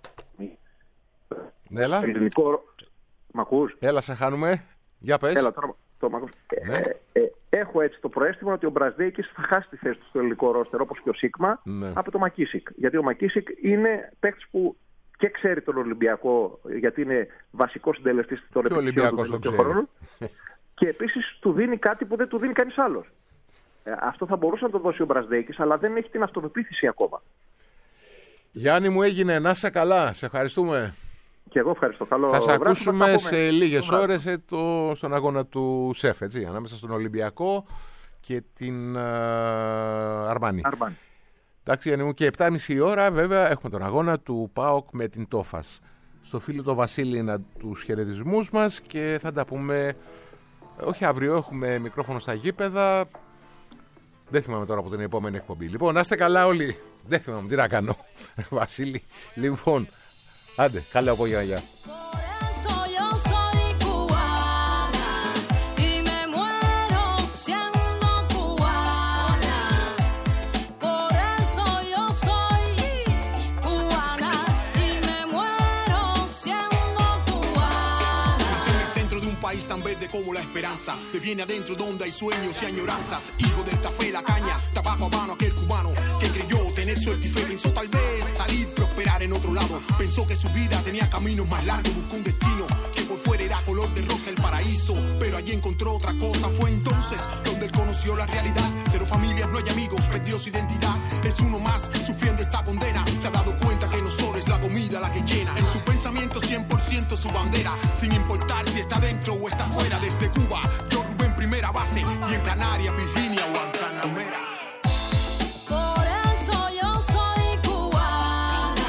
Έλα. Μ' ακούς? Έλα, σε χάνουμε. Για πες. Έλα, τώρα το μ' ακούς. Ναι. Έχω έτσι το προαίσθημα ότι ο Μπραζδέικης θα χάσει τη θέση του στο ελληνικό ρόστερ, όπως και ο Σίγμα, από το Μακίσικ. Γιατί ο Μακίσικ είναι παίκτης που και ξέρει τον Ολυμπιακό, γιατί είναι βασικός συντελεστής των επιστήμων του χρόνου. Και επίσης του δίνει κάτι που δεν του δίνει κανείς άλλος. Αυτό θα μπορούσε να το δώσει ο Μπραζδέικης, αλλά δεν έχει την αυτοπεποίθηση ακόμα. Γιάννη μου, έγινε. Να είσαι καλά. Σε ευχαριστούμε. Και εγώ ευχαριστώ. Καλό θα σε ακούσουμε σε λίγες ώρες στον αγώνα του ΣΕΦ, έτσι, ανάμεσα στον Ολυμπιακό και την Αρμάνι. Εντάξει, Γιάννη μου, και 7.30 η ώρα βέβαια έχουμε τον αγώνα του ΠΑΟΚ με την Τόφας. Στο φίλο το Βασίλη να τους χαιρετισμούς μας και θα τα πούμε, όχι αύριο, έχουμε μικρόφωνο στα γήπεδα. Δεν θυμάμαι τώρα από την επόμενη εκπομπή. Λοιπόν, να είστε καλά όλοι. Δεν θυμάμαι τι να κάνω, Βασίλη. Λοιπόν, άντε, καλό απόγευμα, γεια. Tan verde como la esperanza, te viene adentro donde hay sueños y añoranzas. Hijo del café, la caña, tabaco habano, aquel cubano que creyó tener suerte y fe, pensó tal vez salir, prosperar en otro lado. Pensó que su vida tenía caminos más largos, buscó un destino que por fuera era color de rosa el paraíso, pero allí encontró otra cosa. Fue entonces donde él conoció la realidad. Cero familias, no hay amigos, perdió su identidad. Es uno más sufriendo esta condena. Se ha dado cuenta que no solo es la comida la que llena. En su pensamiento 100% su bandera, sin importar si está dentro o está fuera. Desde Cuba, yo Rubén primera base, y en Canarias, Virginia o Guantanamera. Por eso yo soy cubana.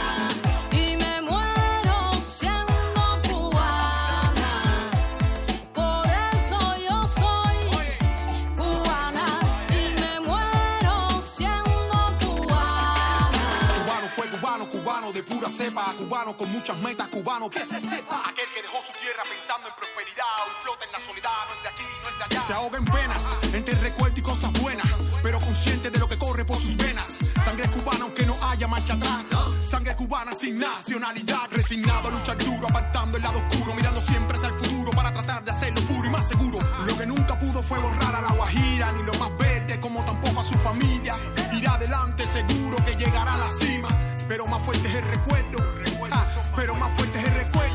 sepa, cubano con muchas metas, cubano que se sepa. Aquel que dejó su tierra pensando en prosperidad, hoy flota en la soledad, no es de aquí, no es de allá. Se ahoga en penas, entre recuerdo y cosas buenas, pero consciente de lo que corre por sus venas. Sangre cubana aunque no haya marcha atrás, sangre cubana sin nacionalidad. Resignado a luchar duro, apartando el lado oscuro, mirando siempre hacia el futuro para tratar de hacerlo puro y más seguro. Lo que nunca pudo fue borrar a la Guajira, ni lo más verde como tampoco a su familia. Irá adelante seguro que llegará a la cima, pero más fuerte es el recuerdo, pero más fuerte es el recuerdo.